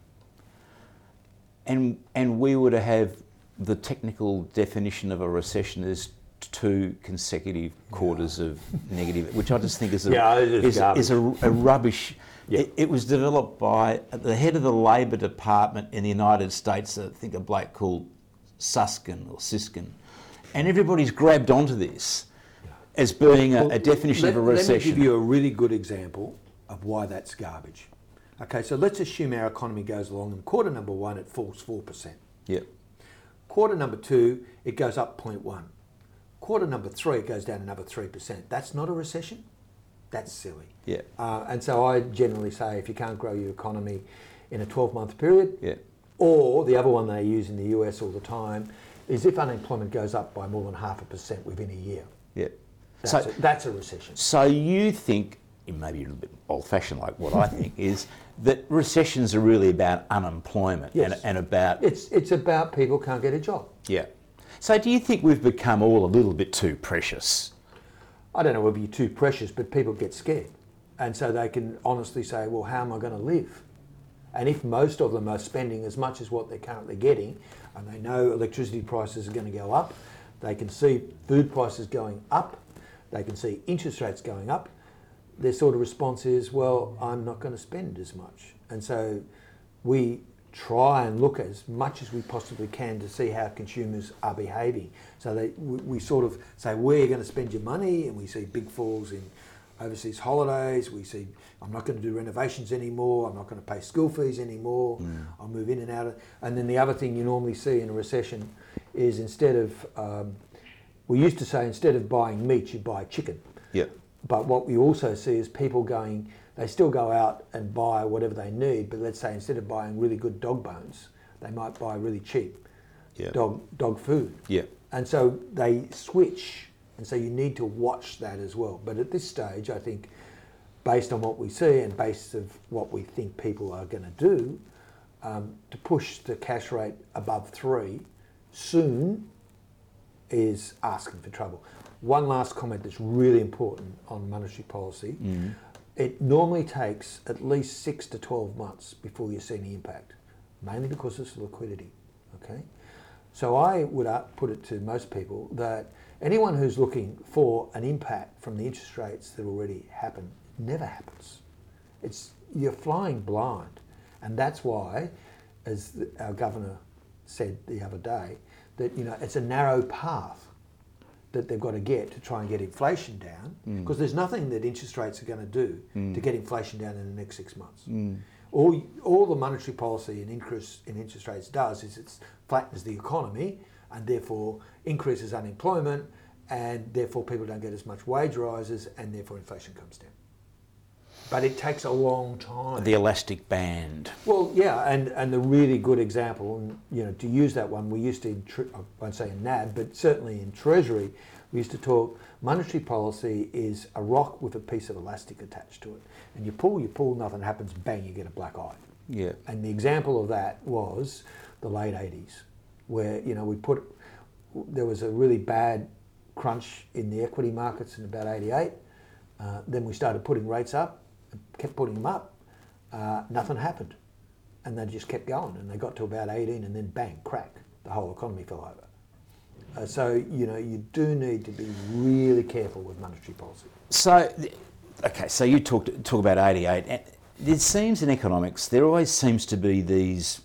[SPEAKER 2] and and we were to have the technical definition of a recession is two consecutive quarters yeah. of negative, which I just think is a,
[SPEAKER 3] yeah,
[SPEAKER 2] is, is a, a rubbish.
[SPEAKER 3] Yeah.
[SPEAKER 2] It, it was developed by the head of the Labor Department in the United States, I think a bloke called Suskin or Siskin, and everybody's grabbed onto this yeah. as being a,
[SPEAKER 3] well,
[SPEAKER 2] a definition
[SPEAKER 3] let,
[SPEAKER 2] of a recession.
[SPEAKER 3] Let me give you a really good example of why that's garbage. Okay, so let's assume our economy goes along and quarter number one it falls four percent.
[SPEAKER 2] Yeah.
[SPEAKER 3] Quarter number two, it goes up zero point one. Quarter number three, it goes down another three percent. That's not a recession? That's silly.
[SPEAKER 2] Yeah.
[SPEAKER 3] Uh, and so I generally say if you can't grow your economy in a twelve-month period,
[SPEAKER 2] yeah.
[SPEAKER 3] or the other one they use in the U S all the time, is if unemployment goes up by more than half a percent within a year.
[SPEAKER 2] Yeah.
[SPEAKER 3] That's,
[SPEAKER 2] so,
[SPEAKER 3] a, that's a recession.
[SPEAKER 2] So you think, maybe a little bit old-fashioned like what I think, is that recessions are really about unemployment
[SPEAKER 3] yes.
[SPEAKER 2] and, and about...
[SPEAKER 3] It's it's about people can't get a job.
[SPEAKER 2] Yeah. So do you think we've become all a little bit too precious?
[SPEAKER 3] I don't know whether you're too precious, but people get scared. And so they can honestly say, well, how am I going to live? And if most of them are spending as much as what they're currently getting, and they know electricity prices are going to go up, they can see food prices going up, they can see interest rates going up, their sort of response is, well, I'm not going to spend as much. And so we try and look as much as we possibly can to see how consumers are behaving. So they, we, we sort of say, where are you going to spend your money? And we see big falls in overseas holidays. We see, I'm not going to do renovations anymore. I'm not going to pay school fees anymore. Mm. I'll move in and out. Of, and then the other thing you normally see in a recession is instead of, um, we used to say instead of buying meat, you buy chicken.
[SPEAKER 2] Yeah.
[SPEAKER 3] But what we also see is people going, they still go out and buy whatever they need, but let's say instead of buying really good dog bones, they might buy really cheap
[SPEAKER 2] yeah.
[SPEAKER 3] dog dog food.
[SPEAKER 2] Yeah.
[SPEAKER 3] And so they switch, and so you need to watch that as well. But at this stage, I think, based on what we see and based of what we think people are going to do, um, to push the cash rate above three soon is asking for trouble. One last comment that's really important on monetary policy. Mm. It normally takes at least six to twelve months before you see any impact, mainly because it's liquidity, okay? So I would put it to most people that anyone who's looking for an impact from the interest rates that already happen, never happens. It's, you're flying blind. And that's why, as our governor said the other day, that, you know, it's a narrow path that they've got to get to try and get inflation down, because mm. there's nothing that interest rates are going to do mm. to get inflation down in the next six months. Mm. All, all the monetary policy and increase in interest rates does is it flattens the economy and therefore increases unemployment and therefore people don't get as much wage rises, and therefore inflation comes down. But it takes a long time.
[SPEAKER 2] The elastic band.
[SPEAKER 3] Well, yeah, and, and the really good example, and, you know, to use that one, we used to, in tre- I won't say in N A B, but certainly in Treasury, we used to talk, monetary policy is a rock with a piece of elastic attached to it. And you pull, you pull, nothing happens, bang, you get a black eye.
[SPEAKER 2] Yeah.
[SPEAKER 3] And the example of that was the late eighties, where, you know, we put, there was a really bad crunch in the equity markets in about eighty-eight. Uh, then we started putting rates up, kept putting them up, uh, nothing happened. And they just kept going, and they got to about eighteen, and then bang, crack, the whole economy fell over. Uh, so, you know, you do need to be really careful with monetary policy.
[SPEAKER 2] So, okay, so you talked talk about eighty-eight. And it seems in economics, there always seems to be these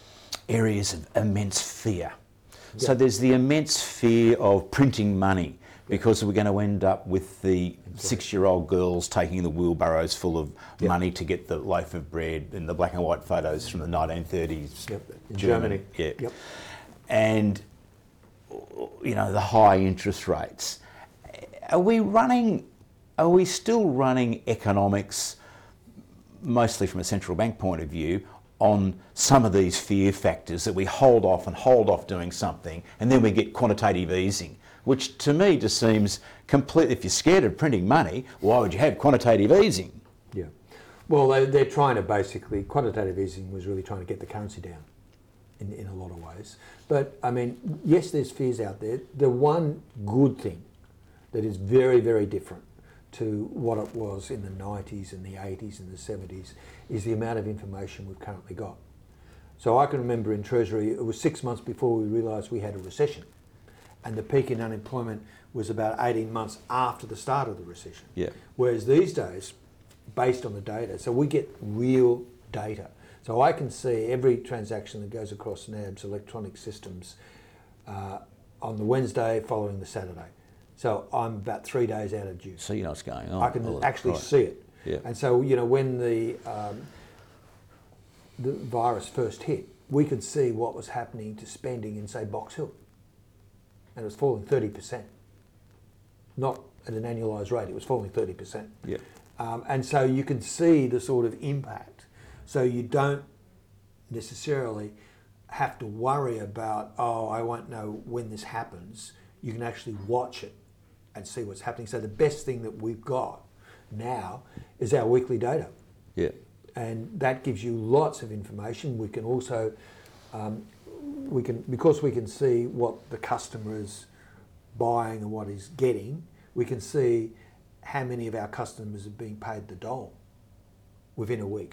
[SPEAKER 2] areas of immense fear. Yeah. So there's the immense fear of printing money, because we're going to end up with the six-year-old girls taking the wheelbarrows full of yep. money to get the loaf of bread, and the black and white photos from the nineteen thirties.
[SPEAKER 3] Yep. In
[SPEAKER 2] Germany.
[SPEAKER 3] Germany.
[SPEAKER 2] Yeah.
[SPEAKER 3] Yep.
[SPEAKER 2] And, you know, the high interest rates. Are we running, are we still running economics, mostly from a central bank point of view, on some of these fear factors that we hold off and hold off doing something, and then we get quantitative easing? Which to me just seems complete. If you're scared of printing money, why would you have quantitative easing?
[SPEAKER 3] Yeah. Well, they, they're trying to basically, quantitative easing was really trying to get the currency down in, in a lot of ways. But, I mean, yes, there's fears out there. The one good thing that is very, very different to what it was in the nineties and the eighties and the seventies is the amount of information we've currently got. So I can remember in Treasury, it was six months before we realised we had a recession. And the peak in unemployment was about eighteen months after the start of the recession.
[SPEAKER 2] Yeah.
[SPEAKER 3] Whereas these days, based on the data, so we get real data. So I can see every transaction that goes across N A B's electronic systems uh, on the Wednesday following the Saturday. So I'm about three days out of due.
[SPEAKER 2] So you know what's going on.
[SPEAKER 3] I can
[SPEAKER 2] well,
[SPEAKER 3] actually
[SPEAKER 2] right.
[SPEAKER 3] see it.
[SPEAKER 2] Yeah.
[SPEAKER 3] And so, you know, when the um, the virus first hit, we could see what was happening to spending in, say, Box Hill. And it was falling thirty percent. Not at an annualised rate, it was falling thirty percent.
[SPEAKER 2] Yeah.
[SPEAKER 3] Um, and so you can see the sort of impact. So you don't necessarily have to worry about, oh, I won't know when this happens. You can actually watch it and see what's happening. So the best thing that we've got now is our weekly data.
[SPEAKER 2] Yeah.
[SPEAKER 3] And that gives you lots of information. We can also, um, we can because we can see what the customer is buying and what he's getting, we can see how many of our customers are being paid the dole within a week.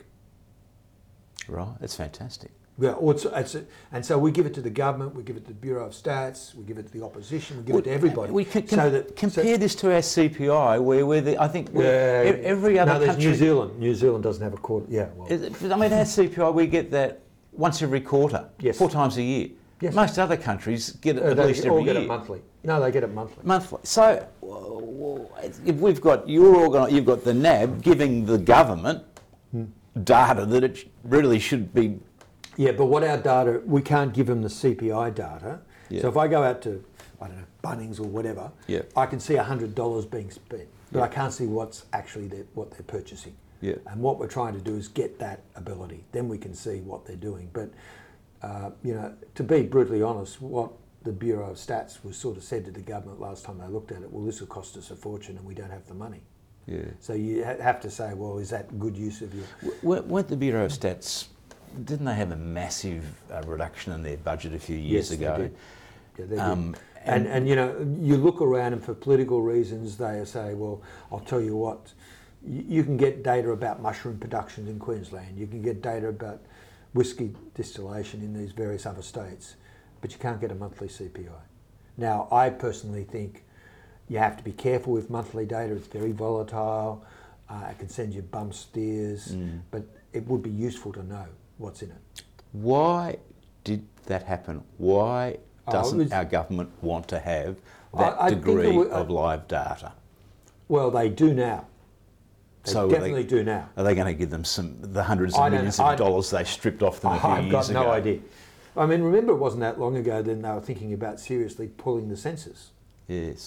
[SPEAKER 2] Right, that's fantastic.
[SPEAKER 3] Yeah, or it's, it's a, and so we give it to the government, we give it to the Bureau of Stats, we give it to the opposition, we give well, it to everybody.
[SPEAKER 2] We can, can
[SPEAKER 3] so that,
[SPEAKER 2] compare
[SPEAKER 3] so,
[SPEAKER 2] this to our C P I, where we're the, I think we're,
[SPEAKER 3] yeah,
[SPEAKER 2] every other
[SPEAKER 3] no, there's
[SPEAKER 2] country.
[SPEAKER 3] New Zealand. New Zealand doesn't have a quarter. Yeah, well,
[SPEAKER 2] I mean, our C P I, we get that once every quarter,
[SPEAKER 3] yes.
[SPEAKER 2] four times a year.
[SPEAKER 3] Yes.
[SPEAKER 2] Most other countries get it
[SPEAKER 3] uh,
[SPEAKER 2] at
[SPEAKER 3] they
[SPEAKER 2] least every
[SPEAKER 3] all
[SPEAKER 2] year.
[SPEAKER 3] get it monthly. No, they get it monthly.
[SPEAKER 2] Monthly. So, well, if we've got your organ, you've got the N A B giving the government hmm. data that it really should be.
[SPEAKER 3] Yeah, but what our data, we can't give them the C P I data. Yeah. So if I go out to, I don't know, Bunnings or whatever,
[SPEAKER 2] yeah.
[SPEAKER 3] I can see one hundred dollars being spent, but
[SPEAKER 2] yeah.
[SPEAKER 3] I can't see what's actually their, what they're purchasing.
[SPEAKER 2] Yeah.
[SPEAKER 3] And what we're trying to do is get that ability. Then we can see what they're doing. But, uh, you know, to be brutally honest, what the Bureau of Stats was sort of said to the government last time they looked at it, well, this will cost us a fortune and we don't have the money.
[SPEAKER 2] Yeah.
[SPEAKER 3] So you ha- have to say, well, is that good use of your...
[SPEAKER 2] W- weren't the Bureau of Stats... Didn't they have a massive uh, reduction in their budget a few years
[SPEAKER 3] yes,
[SPEAKER 2] ago?
[SPEAKER 3] They did. Yeah, they
[SPEAKER 2] um,
[SPEAKER 3] did. And, and, and, you know, you look around and for political reasons, they say, well, I'll tell you what, you, you can get data about mushroom production in Queensland. You can get data about whiskey distillation in these various other states, but you can't get a monthly C P I. Now, I personally think you have to be careful with monthly data. It's very volatile. Uh, it can send you bum steers, mm. but it would be useful to know what's in it.
[SPEAKER 2] Why did that happen? Why doesn't oh, was, our government want to have that I, I degree was, of live data?
[SPEAKER 3] Well, they do now. They
[SPEAKER 2] so
[SPEAKER 3] definitely
[SPEAKER 2] they,
[SPEAKER 3] do now.
[SPEAKER 2] Are they going to give them some the hundreds of millions of I, dollars they stripped off them a few
[SPEAKER 3] I've
[SPEAKER 2] years ago?
[SPEAKER 3] I've got no idea. I mean, remember, it wasn't that long ago then they were thinking about seriously pulling the census.
[SPEAKER 2] Yes.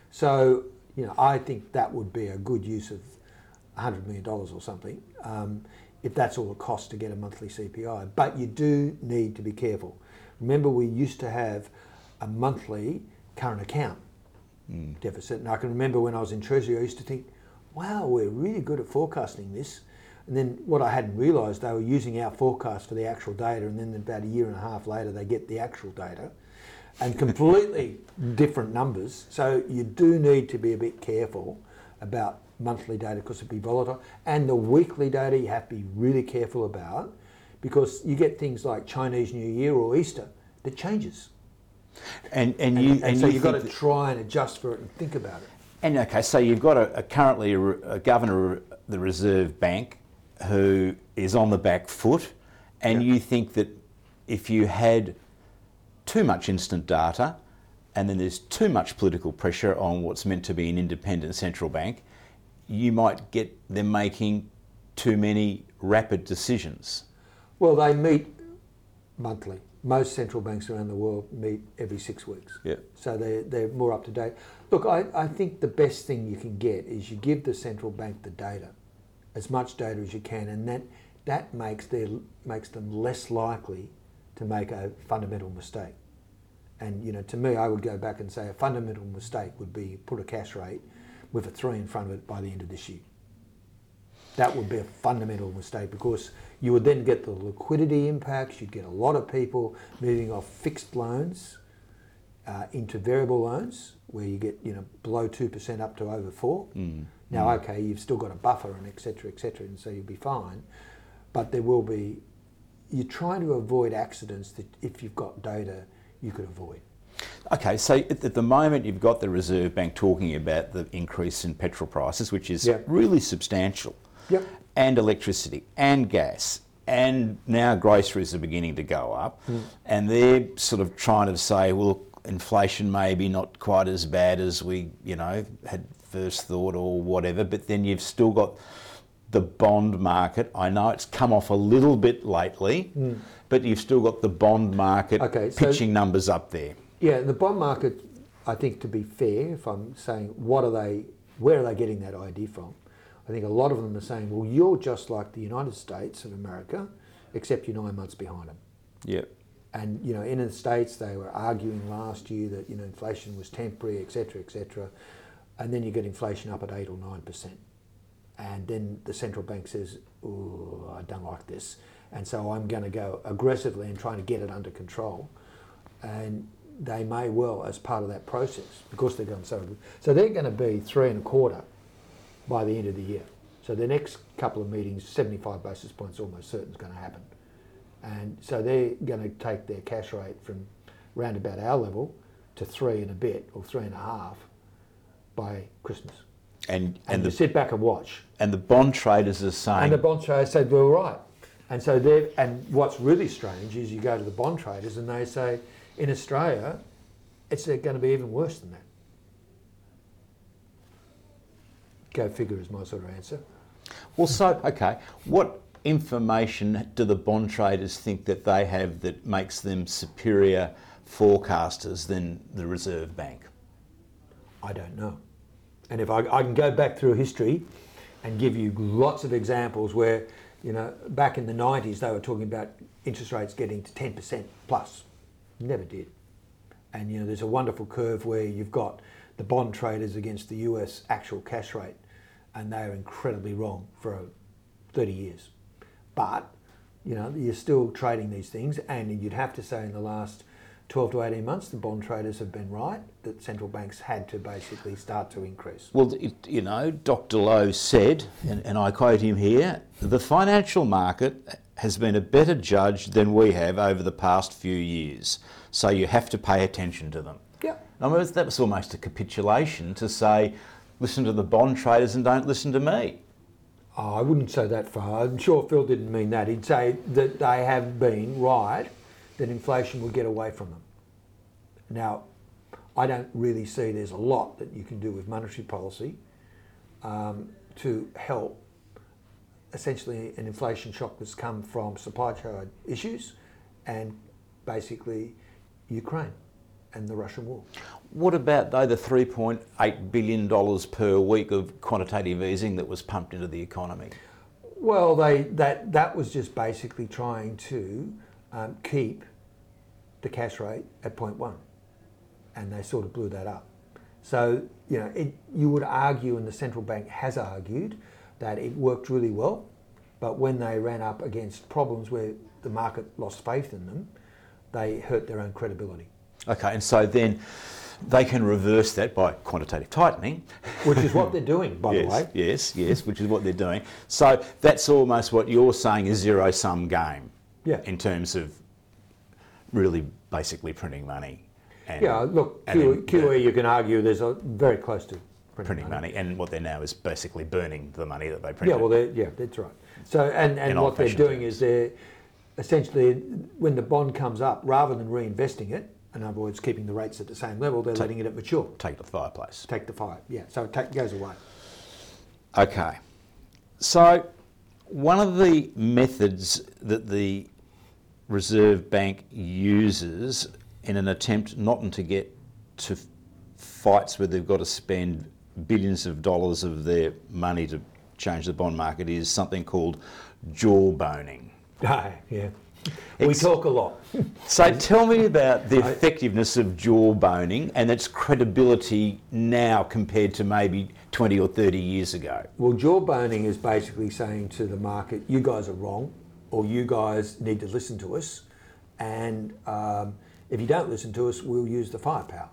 [SPEAKER 3] So, you know, I think that would be a good use of one hundred million dollars or something, um, if that's all it costs to get a monthly C P I. But you do need to be careful. Remember, we used to have a monthly current account mm. deficit. And I can remember when I was in Treasury, I used to think, wow, we're really good at forecasting this. And then what I hadn't realised, they were using our forecast for the actual data, and then about a year and a half later, they get the actual data, and completely different numbers. So you do need to be a bit careful about monthly data because it'd be volatile. And the weekly data you have to be really careful about, because you get things like Chinese New Year or Easter that changes.
[SPEAKER 2] And and,
[SPEAKER 3] And,
[SPEAKER 2] you
[SPEAKER 3] and,
[SPEAKER 2] and
[SPEAKER 3] so
[SPEAKER 2] you
[SPEAKER 3] you've got to
[SPEAKER 2] think
[SPEAKER 3] try and adjust for it and think about it.
[SPEAKER 2] And okay, so you've got a, a currently a, a governor of the Reserve Bank who is on the back foot, and
[SPEAKER 3] Yeah.
[SPEAKER 2] you think that if you had too much instant data, and then there's too much political pressure on what's meant to be an independent central bank, you might get them making too many rapid decisions.
[SPEAKER 3] Well, they meet monthly. Most central banks around the world meet every six weeks.
[SPEAKER 2] Yeah.
[SPEAKER 3] So they, they're more up to date. Look, I, I think the best thing you can get is you give the central bank the data, as much data as you can, and that, that makes, their, makes them less likely to make a fundamental mistake. And, you know, to me, I would go back and say a fundamental mistake would be put a cash rate with a three in front of it by the end of this year. That would be a fundamental mistake, because you would then get the liquidity impacts. You'd get a lot of people moving off fixed loans uh, into variable loans, where you get, you know, below two percent up to over four. Mm. Now, mm. okay, you've still got a buffer and et cetera, et cetera, and so you'll be fine. But there will be, you're trying to avoid accidents that if you've got data, you could avoid.
[SPEAKER 2] Okay, so at the moment you've got the Reserve Bank talking about the increase in petrol prices, which is
[SPEAKER 3] Yep.
[SPEAKER 2] really substantial.
[SPEAKER 3] Yep.
[SPEAKER 2] And electricity and gas, and now groceries are beginning to go up, mm. and they're sort of trying to say, well, inflation may be not quite as bad as we, you know, had first thought or whatever, but then you've still got the bond market. I know it's come off a little bit lately, mm. but you've still got the bond market
[SPEAKER 3] okay, so
[SPEAKER 2] pitching numbers up there.
[SPEAKER 3] Yeah, the bond market, I think, to be fair, if I'm saying what are they, where are they getting that idea from? I think a lot of them are saying, well, you're just like the United States of America, except you're nine months behind them.
[SPEAKER 2] Yep.
[SPEAKER 3] And, you know, in the States, they were arguing last year that, you know, inflation was temporary, et cetera, et cetera. And then you get inflation up at eight or nine percent. And then the central bank says, oh, I don't like this. And so I'm going to go aggressively and trying to get it under control. And they may well, as part of that process, because they're going so good. So they're going to be three and a quarter by the end of the year. So the next couple of meetings, seventy-five basis points almost certain is going to happen. And so they're going to take their cash rate from round about our level to three and a bit, or three and a half, by Christmas.
[SPEAKER 2] And, and,
[SPEAKER 3] and
[SPEAKER 2] the,
[SPEAKER 3] you sit back and watch.
[SPEAKER 2] And the bond traders are saying...
[SPEAKER 3] And the bond traders say, well, right. And so they're, and what's really strange is you go to the bond traders and they say, in Australia, it's going to be even worse than that. Go figure is my sort of answer.
[SPEAKER 2] Well, so, okay, what information do the bond traders think that they have that makes them superior forecasters than the Reserve Bank?
[SPEAKER 3] I don't know. And if I, I can go back through history and give you lots of examples where, you know, back in the nineties, they were talking about interest rates getting to ten percent plus. Never did. And, you know, there's a wonderful curve where you've got the bond traders against the U S actual cash rate, and they are incredibly wrong for thirty years. But, you know, you're still trading these things, and you'd have to say in the last twelve to eighteen months, the bond traders have been right, that central banks had to basically start to increase.
[SPEAKER 2] Well, it, you know, Doctor Lowe said, and, and I quote him here, the financial market has been a better judge than we have over the past few years, so you have to pay attention to them.
[SPEAKER 3] Yeah.
[SPEAKER 2] I mean, that was almost a capitulation to say, listen to the bond traders and don't listen to me.
[SPEAKER 3] Oh, I wouldn't say that far. I'm sure Phil didn't mean that. He'd say that they have been right, that inflation will get away from them. Now, I don't really see there's a lot that you can do with monetary policy um, to help essentially an inflation shock that's come from supply chain issues and basically Ukraine. and the Russian war.
[SPEAKER 2] What about, though, the three point eight billion dollars per week of quantitative easing that was pumped into the economy?
[SPEAKER 3] Well, they that that was just basically trying to um, keep the cash rate at zero point one, and they sort of blew that up. So, you know, it, you would argue, and the central bank has argued, that it worked really well, but when they ran up against problems where the market lost faith in them, they hurt their own credibility.
[SPEAKER 2] Okay, and so then they can reverse that by quantitative tightening.
[SPEAKER 3] Which is what they're doing, by
[SPEAKER 2] yes,
[SPEAKER 3] the way.
[SPEAKER 2] Yes, yes, which is what they're doing. So that's almost what you're saying is zero-sum game.
[SPEAKER 3] Yeah.
[SPEAKER 2] In terms of really basically printing money. And,
[SPEAKER 3] yeah, look,
[SPEAKER 2] and
[SPEAKER 3] Q E,
[SPEAKER 2] then
[SPEAKER 3] Q E you can argue there's a very close to printing,
[SPEAKER 2] printing money. money, and what they're now is basically burning the money that they printed.
[SPEAKER 3] Yeah, well, they're, yeah, that's right. So, and, and what they're doing
[SPEAKER 2] terms.
[SPEAKER 3] is they're essentially, when the bond comes up, rather than reinvesting it, in other words, keeping the rates at the same level, they're
[SPEAKER 2] take,
[SPEAKER 3] letting it at mature.
[SPEAKER 2] Take the fireplace.
[SPEAKER 3] Take the fire, yeah. So it take, goes away.
[SPEAKER 2] Okay. So one of the methods that the Reserve Bank uses in an attempt not to get to fights where they've got to spend billions of dollars of their money to change the bond market is something called jawboning.
[SPEAKER 3] Ah, yeah. We
[SPEAKER 2] It's-
[SPEAKER 3] talk a lot.
[SPEAKER 2] So tell me about the effectiveness of jawboning and its credibility now compared to maybe twenty or thirty years ago.
[SPEAKER 3] Well, jawboning is basically saying to the market, you guys are wrong, or you guys need to listen to us, and um, if you don't listen to us, we'll use the firepower.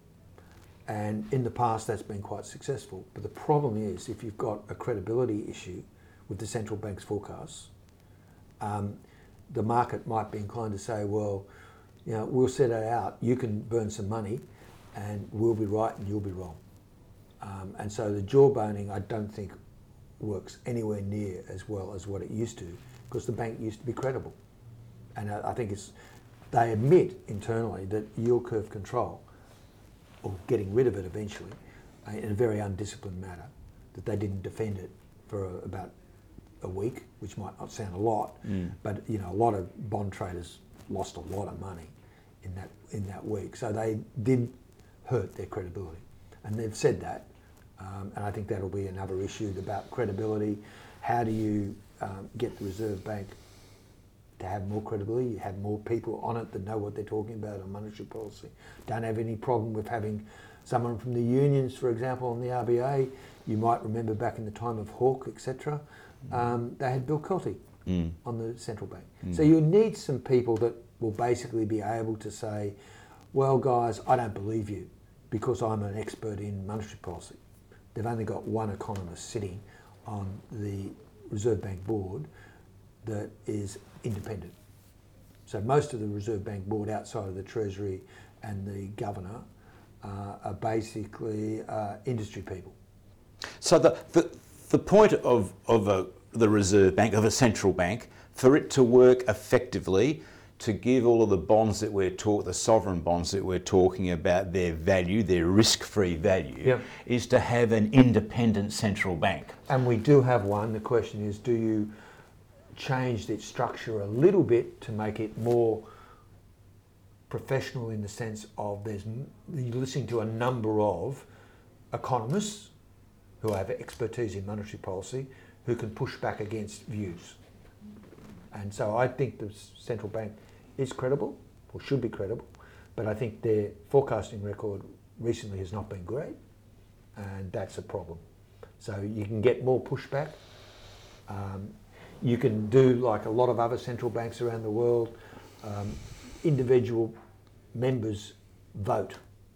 [SPEAKER 3] And in the past, that's been quite successful. But the problem is, if you've got a credibility issue with the central bank's forecasts, um, the market might be inclined to say, well, you know, we'll set it out, you can burn some money, and we'll be right and you'll be wrong. Um, and so the jawboning, I don't think, works anywhere near as well as what it used to, because the bank used to be credible. And I, I think it's, they admit internally that yield curve control, or getting rid of it eventually, uh, in a very undisciplined manner, that they didn't defend it for a, about a week, which might not sound a lot, mm. but you know, a lot of bond traders lost a lot of money in that in that week. So they did hurt their credibility, and they've said that, um, and I think that'll be another issue about credibility. How do you um, get the Reserve Bank to have more credibility? You have more people on it that know what they're talking about on monetary policy. Don't have any problem with having someone from the unions, for example, on the R B A. You might remember back in the time of Hawke, et cetera. Um, they had Bill Kelty mm. on the central bank. Mm. So you need some people that will basically be able to say, well, guys, I don't believe you because I'm an expert in monetary policy. They've only got one economist sitting on the Reserve Bank board that is independent. So most of the Reserve Bank board outside of the Treasury and the governor uh, are basically uh, industry people.
[SPEAKER 2] So the, the The point of, of a, the Reserve Bank, of a central bank, for it to work effectively, to give all of the bonds that we're talking, the sovereign bonds that we're talking about, their value, their risk-free value,
[SPEAKER 3] yep.
[SPEAKER 2] is to have an independent central bank.
[SPEAKER 3] And we do have one. The question is, do you change its structure a little bit to make it more professional in the sense of there's you're listening to a number of economists who have expertise in monetary policy, who can push back against views. And so I think the central bank is credible, or should be credible, but I think their forecasting record recently has not been great, and that's a problem. So you can get more pushback. Um, you can do like a lot of other central banks around the world, um, individual members vote,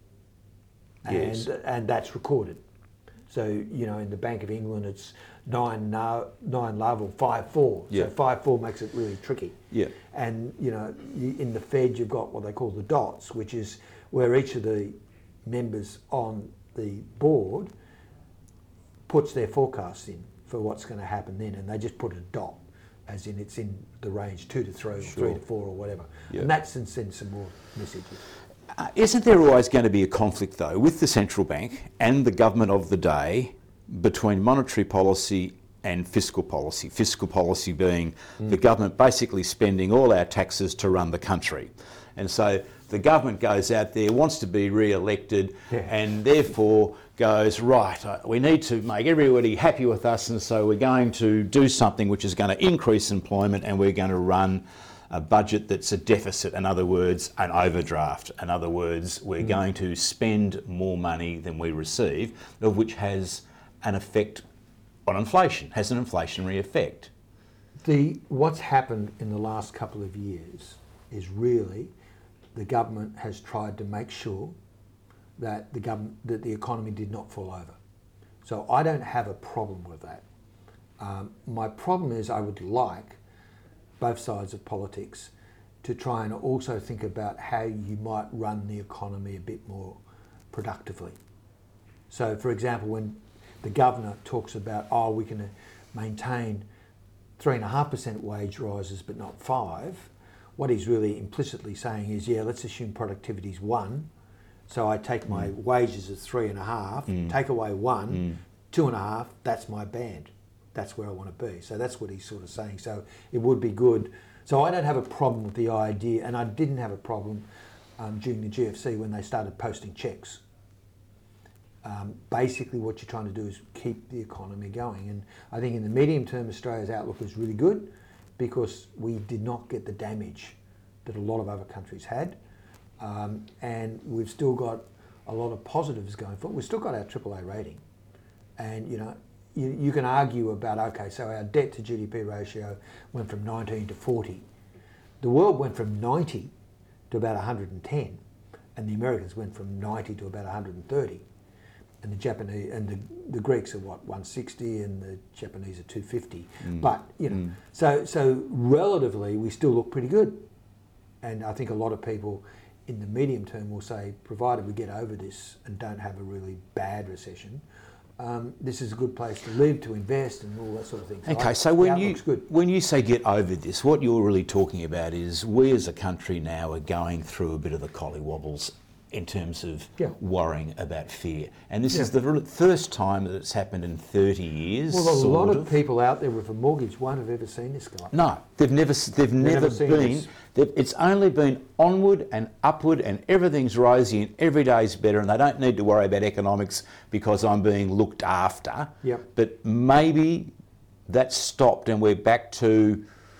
[SPEAKER 2] yes.
[SPEAKER 3] and, and that's recorded. So, you know, in the Bank of England, it's nine no, nine love or five four.
[SPEAKER 2] Yeah.
[SPEAKER 3] So five four makes it really tricky.
[SPEAKER 2] Yeah.
[SPEAKER 3] And, you know, you, in the Fed, you've got what they call the dots, which is where each of the members on the board puts their forecasts in for what's going to happen then, and they just put a dot, as in it's in the range two to three,
[SPEAKER 2] sure.
[SPEAKER 3] three to four, or whatever.
[SPEAKER 2] Yeah.
[SPEAKER 3] And that sends some more messages.
[SPEAKER 2] Uh, isn't there always going to be a conflict, though, with the central bank and the government of the day between monetary policy and fiscal policy? Fiscal policy being mm. the government basically spending all our taxes to run the country. And so the government goes out there, wants to be re-elected,
[SPEAKER 3] Yeah.
[SPEAKER 2] and therefore goes, right, uh, we need to make everybody happy with us, and so we're going to do something which is going to increase employment, and we're going to run a budget that's a deficit. In other words, an overdraft. In other words, we're mm. going to spend more money than we receive, of which has an effect on inflation, has an inflationary effect.
[SPEAKER 3] The, what's happened in the last couple of years is really the government has tried to make sure that the government, that the economy did not fall over. So I don't have a problem with that. Um, my problem is I would like both sides of politics to try and also think about how you might run the economy a bit more productively. So for example, when the governor talks about, oh, we can maintain three and a half percent wage rises but not five, what he's really implicitly saying is, yeah, let's assume productivity is one, so I take my mm. wages as three and a half, mm. take away one, mm. two and a half, that's my band. That's where I want to be. So that's what he's sort of saying. So it would be good. So I don't have a problem with the idea, and I didn't have a problem um, during the G F C when they started posting checks. Um, basically what you're trying to do is keep the economy going. And I think in the medium term, Australia's outlook is really good because we did not get the damage that a lot of other countries had. Um, and we've still got a lot of positives going forward. We've still got our triple A rating. And, you know, you, you can argue about, okay, so our debt to G D P ratio went from nineteen to forty. The world went from ninety to about one hundred ten, and the Americans went from ninety to about one hundred thirty. And the Japanese and the, the Greeks are what, one sixty, and the Japanese are two fifty. Mm. But, you know, mm. so so relatively we still look pretty good. And I think a lot of people in the medium term will say, provided we get over this and don't have a really bad recession, um, this is a good place to live, to invest, and all that sort of thing. So
[SPEAKER 2] okay,
[SPEAKER 3] I,
[SPEAKER 2] so when you when you say get over this, what you're really talking about is we as a country now are going through a bit of the collywobbles in terms of
[SPEAKER 3] yeah.
[SPEAKER 2] worrying about fear. And this
[SPEAKER 3] yeah.
[SPEAKER 2] is the first time that it's happened in thirty years.
[SPEAKER 3] Well, a lot of,
[SPEAKER 2] of
[SPEAKER 3] people out there with a mortgage won't have ever seen this guy.
[SPEAKER 2] No, they've never, they've never, never been. They've, it's only been onward and upward, and everything's rosy and every day's better, and they don't need to worry about economics because I'm being looked after.
[SPEAKER 3] Yep.
[SPEAKER 2] But maybe that's stopped and we're back to,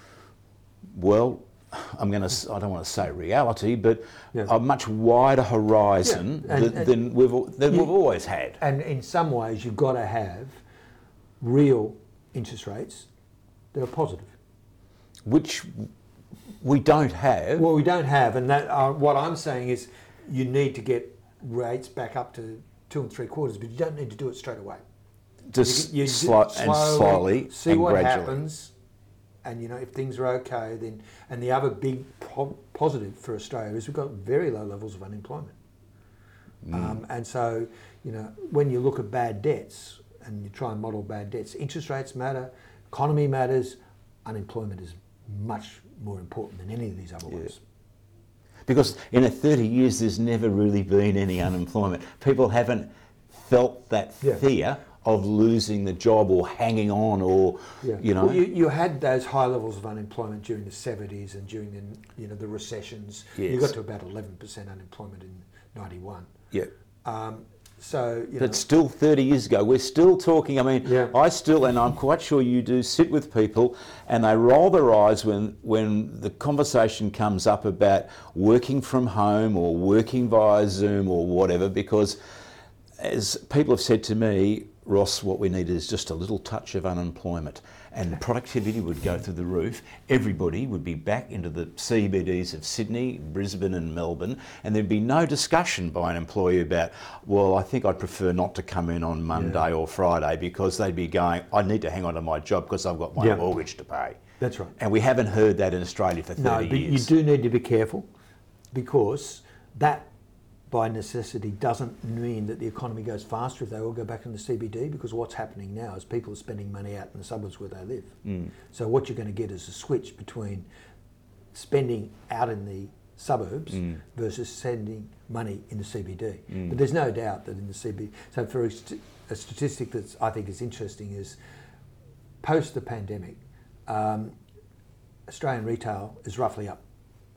[SPEAKER 2] well, I'm going to, I don't want to say reality, but yeah. a much wider horizon yeah. and, than, and than, we've, than you, we've always had.
[SPEAKER 3] And in some ways, you've got to have real interest rates that are positive.
[SPEAKER 2] Which we don't have.
[SPEAKER 3] Well, we don't have, and that uh, what I'm saying is you need to get rates back up to two and three quarters, but you don't need to do it straight away.
[SPEAKER 2] Just
[SPEAKER 3] you, you
[SPEAKER 2] sli- and
[SPEAKER 3] slowly,
[SPEAKER 2] slowly
[SPEAKER 3] see
[SPEAKER 2] and
[SPEAKER 3] what
[SPEAKER 2] gradually.
[SPEAKER 3] happens. And, you know, if things are okay, then... And the other big po- positive for Australia is we've got very low levels of unemployment. Mm. Um, and so, you know, when you look at bad debts and you try and model bad debts, interest rates matter, economy matters, unemployment is much more important than any of these other
[SPEAKER 2] yeah.
[SPEAKER 3] ones.
[SPEAKER 2] Because in a thirty years, there's never really been any unemployment. People haven't felt that
[SPEAKER 3] yeah.
[SPEAKER 2] fear of losing the job or hanging on, or
[SPEAKER 3] yeah.
[SPEAKER 2] you know.
[SPEAKER 3] Well, you, you had those high levels of unemployment during the seventies and during the you know the recessions.
[SPEAKER 2] Yes.
[SPEAKER 3] You got to about eleven percent unemployment in ninety-one.
[SPEAKER 2] Yeah.
[SPEAKER 3] Um, so you
[SPEAKER 2] but
[SPEAKER 3] know,
[SPEAKER 2] still thirty years ago, we're still talking. I mean,
[SPEAKER 3] yeah.
[SPEAKER 2] I still, and I'm quite sure you do, sit with people and they roll their eyes when when the conversation comes up about working from home or working via Zoom or whatever, because as people have said to me, Ross, what we need is just a little touch of unemployment and productivity would go through the roof. Everybody would be back into the C B Ds of Sydney, Brisbane and Melbourne, and there'd be no discussion by an employee about, well, I think I'd prefer not to come in on Monday yeah. or Friday, because they'd be going, I need to hang on to my job because I've got my yeah. mortgage to pay.
[SPEAKER 3] That's right.
[SPEAKER 2] And we haven't heard that in Australia for thirty
[SPEAKER 3] no, but
[SPEAKER 2] years.
[SPEAKER 3] You do need to be careful, because that by necessity doesn't mean that the economy goes faster if they all go back in the C B D, because what's happening now is people are spending money out in the suburbs where they live. Mm. So what you're going to get is a switch between spending out in the suburbs mm. versus sending money in the C B D. Mm. But there's no doubt that in the C B D, so for a, st- a statistic that I think is interesting is post the pandemic, um, Australian retail is roughly up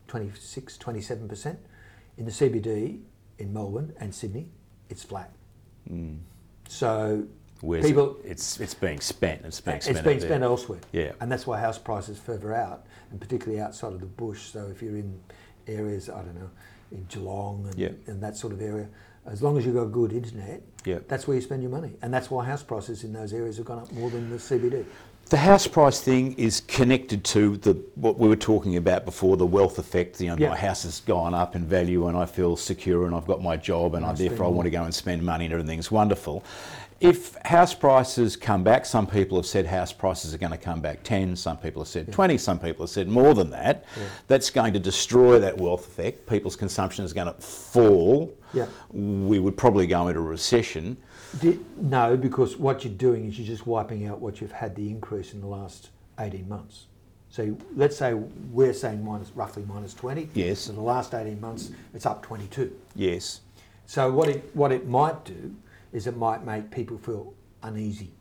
[SPEAKER 3] twenty-six, twenty-seven percent. In the C B D in Melbourne and Sydney, it's flat.
[SPEAKER 2] Mm.
[SPEAKER 3] So
[SPEAKER 2] Where's
[SPEAKER 3] people,
[SPEAKER 2] it? it's it's being spent. It's being spent.
[SPEAKER 3] it's being
[SPEAKER 2] out
[SPEAKER 3] spent
[SPEAKER 2] there.
[SPEAKER 3] elsewhere.
[SPEAKER 2] Yeah.
[SPEAKER 3] And that's why house prices further out, and particularly outside of the bush. So if you're in areas, I don't know, in Geelong and,
[SPEAKER 2] yeah.
[SPEAKER 3] and that sort of area, as long as you've got good internet,
[SPEAKER 2] yeah.
[SPEAKER 3] that's where you spend your money. And that's why house prices in those areas have gone up more than the C B D.
[SPEAKER 2] The house price thing is connected to the what we were talking about before, the wealth effect. You know,
[SPEAKER 3] Yeah.
[SPEAKER 2] my house has gone up in value and I feel secure and I've got my job and I, therefore I want to go and spend money and everything's wonderful. If house prices come back, some people have said house prices are going to come back ten, some people have said
[SPEAKER 3] Yeah.
[SPEAKER 2] twenty, some people have said more than that.
[SPEAKER 3] Yeah.
[SPEAKER 2] That's going to destroy that wealth effect. People's consumption is going to fall.
[SPEAKER 3] Yeah.
[SPEAKER 2] We would probably go into a recession.
[SPEAKER 3] Di- no, because what you're doing is you're just wiping out what you've had the increase in the last eighteen months. So let's say we're saying minus, roughly minus twenty.
[SPEAKER 2] Yes.
[SPEAKER 3] So the last eighteen months, it's up twenty-two.
[SPEAKER 2] Yes.
[SPEAKER 3] So what it what it might do is it might make people feel uneasy,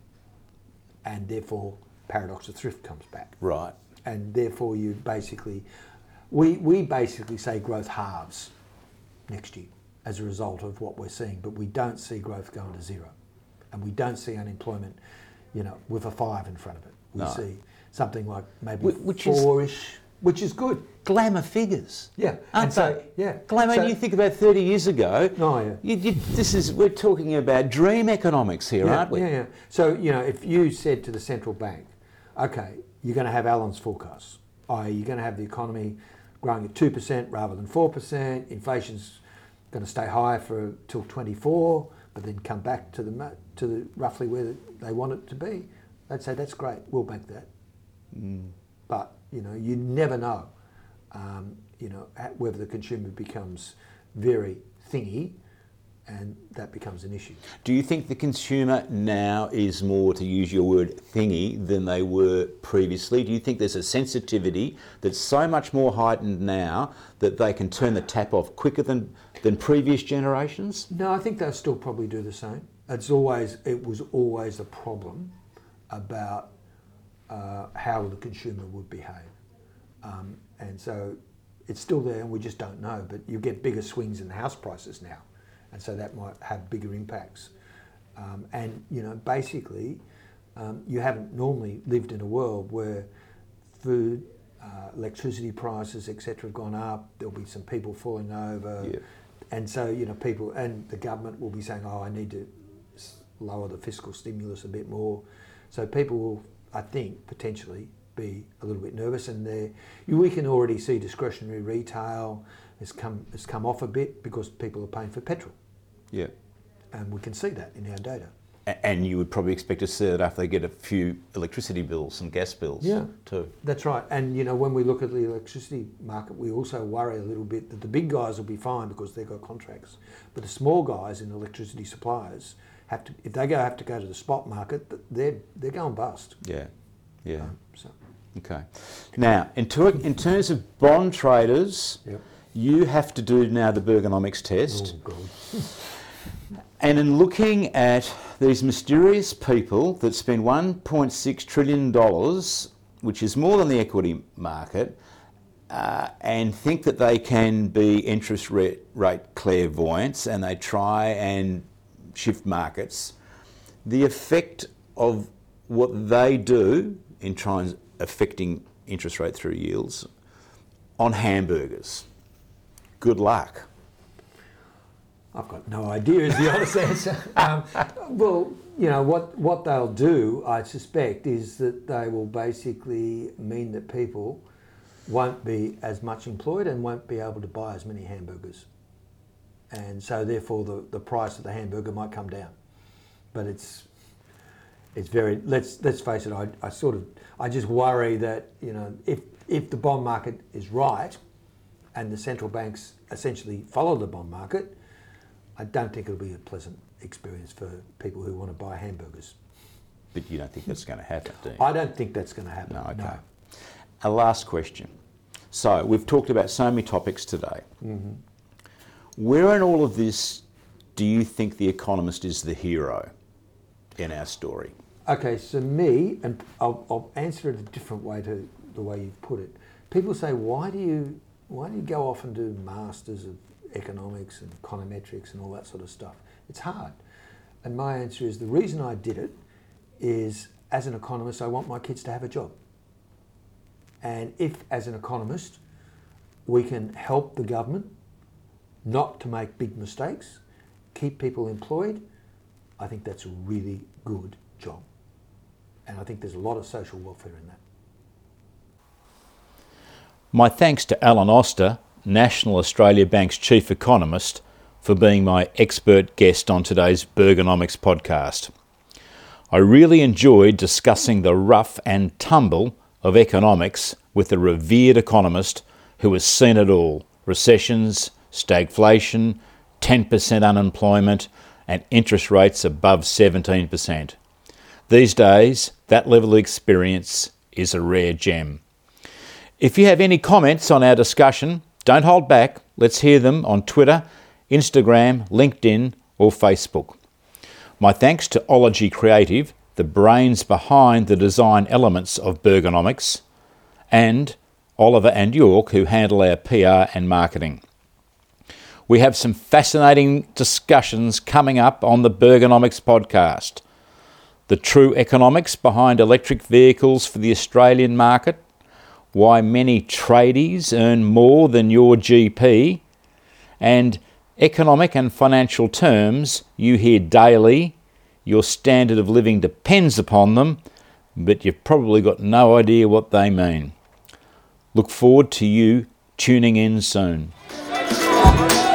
[SPEAKER 3] and therefore paradox of thrift comes back.
[SPEAKER 2] Right.
[SPEAKER 3] And therefore you basically, we we basically say growth halves next year as a result of what we're seeing, but we don't see growth going to zero, and we don't see unemployment, you know, with a five in front of it. We
[SPEAKER 2] No.
[SPEAKER 3] see something like maybe
[SPEAKER 2] Wh- which is-
[SPEAKER 3] four-ish, which is good.
[SPEAKER 2] Glamour figures.
[SPEAKER 3] Yeah,
[SPEAKER 2] Aren't
[SPEAKER 3] and so
[SPEAKER 2] they?
[SPEAKER 3] yeah,
[SPEAKER 2] Glamour,
[SPEAKER 3] So-
[SPEAKER 2] you think about thirty years ago.
[SPEAKER 3] Oh, yeah.
[SPEAKER 2] You, you, this is we're talking about dream economics here,
[SPEAKER 3] yeah,
[SPEAKER 2] aren't we?
[SPEAKER 3] Yeah, yeah. So you know, if you said to the central bank, okay, you're going to have Allen's forecasts, that is, you're going to have the economy growing at two percent rather than four percent, inflation's going to stay high for till twenty-four, but then come back to the mo- to the roughly where they want it to be. They'd say that's great, we'll make that.
[SPEAKER 2] Mm.
[SPEAKER 3] But you know, you never know. Um, you know, ha- whether the consumer becomes very thingy, and that becomes an issue.
[SPEAKER 2] Do you think the consumer now is more, to use your word, thingy than they were previously? Do you think there's a sensitivity that's so much more heightened now that they can turn the tap off quicker than, than previous generations?
[SPEAKER 3] No, I think they'll still probably do the same. It's always it was always a problem about uh, how the consumer would behave, um, and so it's still there, and we just don't know. But you get bigger swings in house prices now, and so that might have bigger impacts. Um, and you know, basically, um, you haven't normally lived in a world where food, uh, electricity prices, et cetera, have gone up. There'll be some people falling over.
[SPEAKER 2] Yeah.
[SPEAKER 3] And so, you know, people and the government will be saying, oh, I need to s- lower the fiscal stimulus a bit more. So people will, I think, potentially be a little bit nervous. And they, we can already see discretionary retail has come has come off a bit because people are paying for petrol.
[SPEAKER 2] Yeah.
[SPEAKER 3] And we can see that in our data.
[SPEAKER 2] A- And you would probably expect to see that after they get a few electricity bills and gas bills
[SPEAKER 3] Yeah.
[SPEAKER 2] too.
[SPEAKER 3] That's right. And, you know, when we look at the electricity market, we also worry a little bit that the big guys will be fine because they've got contracts. But the small guys in electricity suppliers have to, if they go have to go to the spot market, th- they're they're going bust.
[SPEAKER 2] Yeah. Yeah.
[SPEAKER 3] Um, so,
[SPEAKER 2] Okay. Now, in, ter- in terms of bond traders,
[SPEAKER 3] Yep.
[SPEAKER 2] you have to do now the Bergonomics test.
[SPEAKER 3] oh God.
[SPEAKER 2] And in looking at these mysterious people that spend one point six trillion dollars, which is more than the equity market, uh, and think that they can be interest rate, rate clairvoyants, and they try and shift markets, the effect of what they do in trying affecting interest rate through yields on hamburgers. Good luck.
[SPEAKER 3] I've got no idea is the honest answer. Um, well, you know, what, what they'll do, I suspect, is that they will basically mean that people won't be as much employed and won't be able to buy as many hamburgers. And so therefore the, the price of the hamburger might come down. But it's it's very, let's let's face it, I, I sort of, I just worry that, you know, if, if the bond market is right and the central banks essentially follow the bond market, I don't think it'll be a pleasant experience for people who want to buy hamburgers.
[SPEAKER 2] But you don't think that's going to happen, do you?
[SPEAKER 3] I don't think that's going to happen.
[SPEAKER 2] No, okay. A last question. So we've talked about so many topics today.
[SPEAKER 3] Mm-hmm.
[SPEAKER 2] Where in all of this do you think the economist is the hero in our story?
[SPEAKER 3] Okay, so me, and I'll, I'll answer it a different way to the way you've put it. People say, why do you why don't you go off and do masters of economics and econometrics and all that sort of stuff? It's hard. And my answer is the reason I did it is, as an economist, I want my kids to have a job. And if, as an economist, we can help the government not to make big mistakes, keep people employed, I think that's a really good job. And I think there's a lot of social welfare in that.
[SPEAKER 2] My thanks to Alan Oster, National Australia Bank's Chief Economist, for being my expert guest on today's Bergonomics podcast. I really enjoyed discussing the rough and tumble of economics with a revered economist who has seen it all: recessions, stagflation, ten percent unemployment, and interest rates above seventeen percent. These days, that level of experience is a rare gem. If you have any comments on our discussion, don't hold back. Let's hear them on Twitter, Instagram, LinkedIn, or Facebook. My thanks to Ology Creative, the brains behind the design elements of Bergonomics, and Oliver and York, who handle our P R and marketing. We have some fascinating discussions coming up on the Bergonomics podcast. The true economics behind electric vehicles for the Australian market, why many tradies earn more than your G P, and economic and financial terms you hear daily. Your standard of living depends upon them, but you've probably got no idea what they mean. Look forward to you tuning in soon.